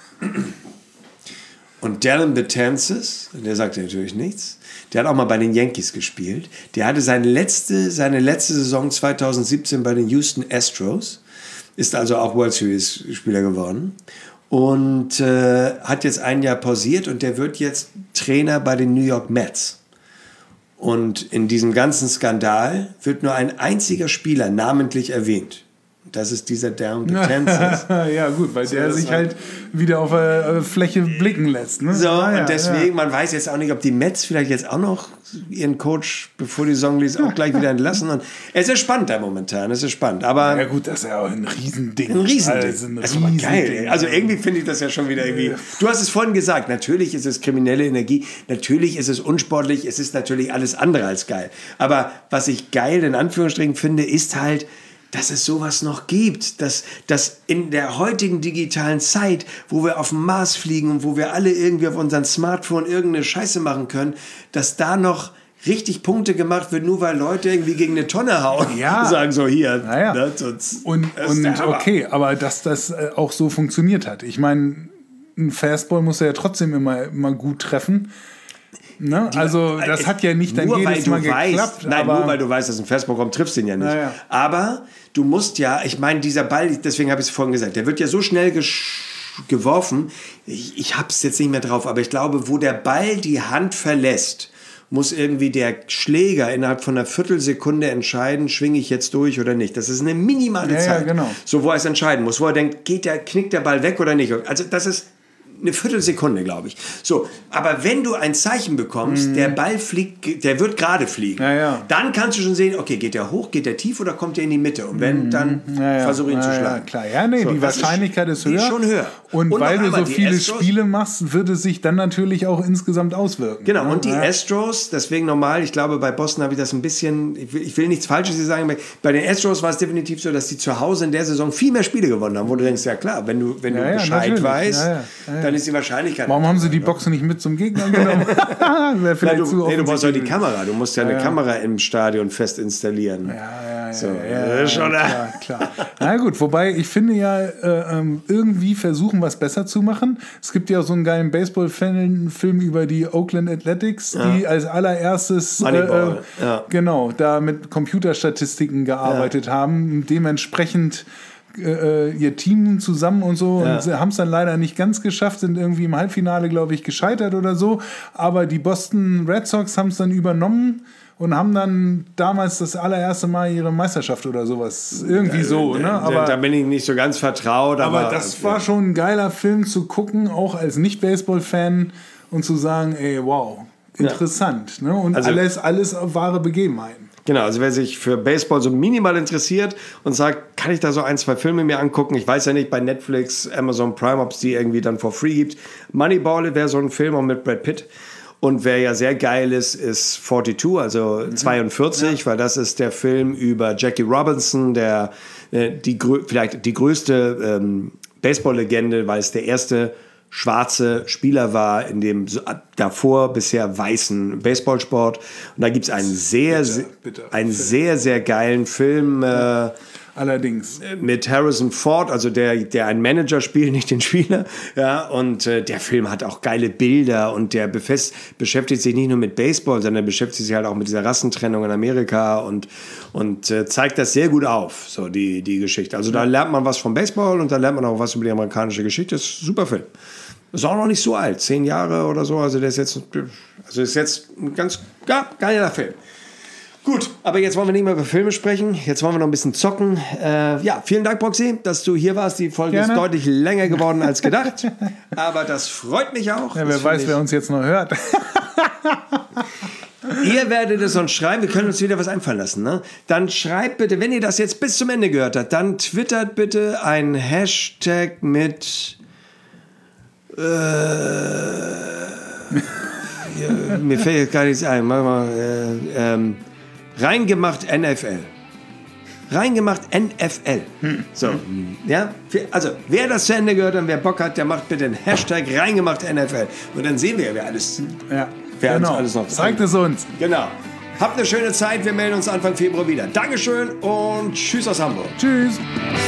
Und Dellin Betances, der sagte natürlich nichts, der hat auch mal bei den Yankees gespielt. Der hatte seine letzte, seine letzte Saison zwanzig siebzehn bei den Houston Astros, ist also auch World Series Spieler geworden und äh, hat jetzt ein Jahr pausiert und der wird jetzt Trainer bei den New York Mets. Und in diesem ganzen Skandal wird nur ein einziger Spieler namentlich erwähnt. Das ist dieser Dellin Betances. Ja gut, weil so, der sich halt wieder auf der Fläche blicken lässt. Ne? So, ah, ja, und deswegen, ja. man weiß jetzt auch nicht, ob die Mets vielleicht jetzt auch noch ihren Coach, bevor die Saison liest, auch gleich wieder entlassen. Und es ist spannend da momentan, es ist spannend. Aber ja gut, das ist ja auch ein Riesending. Ein Riesending. Also, ein das ist aber geil. Ding. Also irgendwie finde ich das ja schon wieder irgendwie... Du hast es vorhin gesagt, natürlich ist es kriminelle Energie, natürlich ist es unsportlich, es ist natürlich alles andere als geil. Aber was ich geil in Anführungsstrichen finde, ist halt, dass es sowas noch gibt, dass, dass in der heutigen digitalen Zeit, wo wir auf dem Mars fliegen und wo wir alle irgendwie auf unseren Smartphone irgendeine Scheiße machen können, dass da noch richtig Punkte gemacht wird, nur weil Leute irgendwie gegen eine Tonne hauen. Ja. Sagen so, hier. Naja. Ne, sonst, und und okay, aber dass das auch so funktioniert hat. Ich meine, ein Fastball muss er ja trotzdem immer, immer gut treffen. Ne? Die, also das äh, hat ja nicht dann jedes Mal weißt, geklappt. Nein, aber nur weil du weißt, dass ein Fastball kommt, triffst du ihn ja nicht. Ja. Aber du musst ja, ich meine, dieser Ball, deswegen habe ich es vorhin gesagt, der wird ja so schnell gesch- geworfen, ich, ich habe es jetzt nicht mehr drauf, aber ich glaube, wo der Ball die Hand verlässt, muss irgendwie der Schläger innerhalb von einer Viertelsekunde entscheiden, schwinge ich jetzt durch oder nicht. Das ist eine minimale ja, Zeit. Ja, genau. So, wo er es entscheiden muss, wo er denkt, geht der, knickt der Ball weg oder nicht. Also das ist eine Viertelsekunde, glaube ich. So, aber wenn du ein Zeichen bekommst, mhm. der Ball fliegt, der wird gerade fliegen, ja, ja. dann kannst du schon sehen, okay, geht der hoch, geht der tief oder kommt der in die Mitte? Und wenn, dann ja, ja. versuche ihn ja, zu ja, schlagen. Klar, ja, nee, so, die Wahrscheinlichkeit ist, ist höher. Die ist schon höher. Und, und weil du so viele Astros, Spiele machst, wird es sich dann natürlich auch insgesamt auswirken. Genau, ne? und die ja. Astros, deswegen normal, ich glaube, bei Boston habe ich das ein bisschen, ich will, ich will nichts Falsches hier sagen, bei den Astros war es definitiv so, dass die zu Hause in der Saison viel mehr Spiele gewonnen haben, wo du denkst, ja klar, wenn du, wenn ja, du ja, Bescheid weißt, ja, ja, ja. dann ist die Wahrscheinlichkeit... Warum haben sie die Boxen nicht mit zum Gegner genommen? Nein, du, nee, du brauchst ja die Kamera. Du musst ja eine ja, ja. Kamera im Stadion fest installieren. Ja, ja, ja. So, ja, ja, schon, ja klar, klar. Na gut, wobei ich finde ja, äh, irgendwie versuchen, was besser zu machen. Es gibt ja auch so einen geilen Baseball-Film über die Oakland Athletics, ja. die als allererstes äh, äh, ja. genau, da mit Computerstatistiken gearbeitet ja. haben. Dementsprechend Äh, ihr Team zusammen und so ja. und sie haben es dann leider nicht ganz geschafft, sind irgendwie im Halbfinale, glaube ich, gescheitert oder so, aber die Boston Red Sox haben es dann übernommen und haben dann damals das allererste Mal ihre Meisterschaft oder sowas, irgendwie so, ne? Aber da bin ich nicht so ganz vertraut. Aber, aber das war schon ein geiler Film zu gucken, auch als Nicht-Baseball-Fan und zu sagen, ey, wow, interessant, ja. ne? Und also, alles, alles wahre Begebenheiten. Genau, also wer sich für Baseball so minimal interessiert und sagt, kann ich da so ein, zwei Filme mir angucken? Ich weiß ja nicht, bei Netflix, Amazon Prime, ob es die irgendwie dann for free gibt. Moneyball wäre so ein Film auch mit Brad Pitt. Und wer ja sehr geil ist, ist zweiundvierzig, also mhm. zweiundvierzig, ja. weil das ist der Film über Jackie Robinson, der äh, die vielleicht die größte ähm, Baseball-Legende, weil es der erste schwarze Spieler war in dem davor bisher weißen Baseballsport. Und da gibt es einen sehr, bitte, bitte. einen sehr, sehr geilen Film. Ja. Äh, Allerdings. Mit Harrison Ford, also der, der einen Manager spielt, nicht den Spieler. Ja, und äh, der Film hat auch geile Bilder und der befest, beschäftigt sich nicht nur mit Baseball, sondern beschäftigt sich halt auch mit dieser Rassentrennung in Amerika und, und äh, zeigt das sehr gut auf, so die, die Geschichte. Also da lernt man was vom Baseball und da lernt man auch was über die amerikanische Geschichte. Das ist ein super Film. Ist auch noch nicht so alt, zehn Jahre oder so. Also der ist jetzt, also ist jetzt ein ganz ja, geiler Film. Gut, aber jetzt wollen wir nicht mehr über Filme sprechen. Jetzt wollen wir noch ein bisschen zocken. Äh, ja, vielen Dank, Proxy, dass du hier warst. Die Folge Gerne. ist deutlich länger geworden als gedacht. Aber das freut mich auch. Ja, wer weiß, ich... wer uns jetzt noch hört. Ihr werdet es uns schreiben. Wir können uns wieder was einfallen lassen. Ne? Dann schreibt bitte, wenn ihr das jetzt bis zum Ende gehört habt, dann twittert bitte ein Hashtag mit... Äh, ja, mir fällt jetzt gar nichts ein. Mach mal... Äh, ähm, Reingemacht N F L. Reingemacht N F L. Hm. So, hm. ja. Also, wer das zu Ende gehört und wer Bock hat, der macht bitte den Hashtag Reingemacht N F L. Und dann sehen wir, wer alles, ja. wer genau. alles noch zeigt es uns. Genau. Habt eine schöne Zeit. Wir melden uns Anfang Februar wieder. Dankeschön und tschüss aus Hamburg. Tschüss.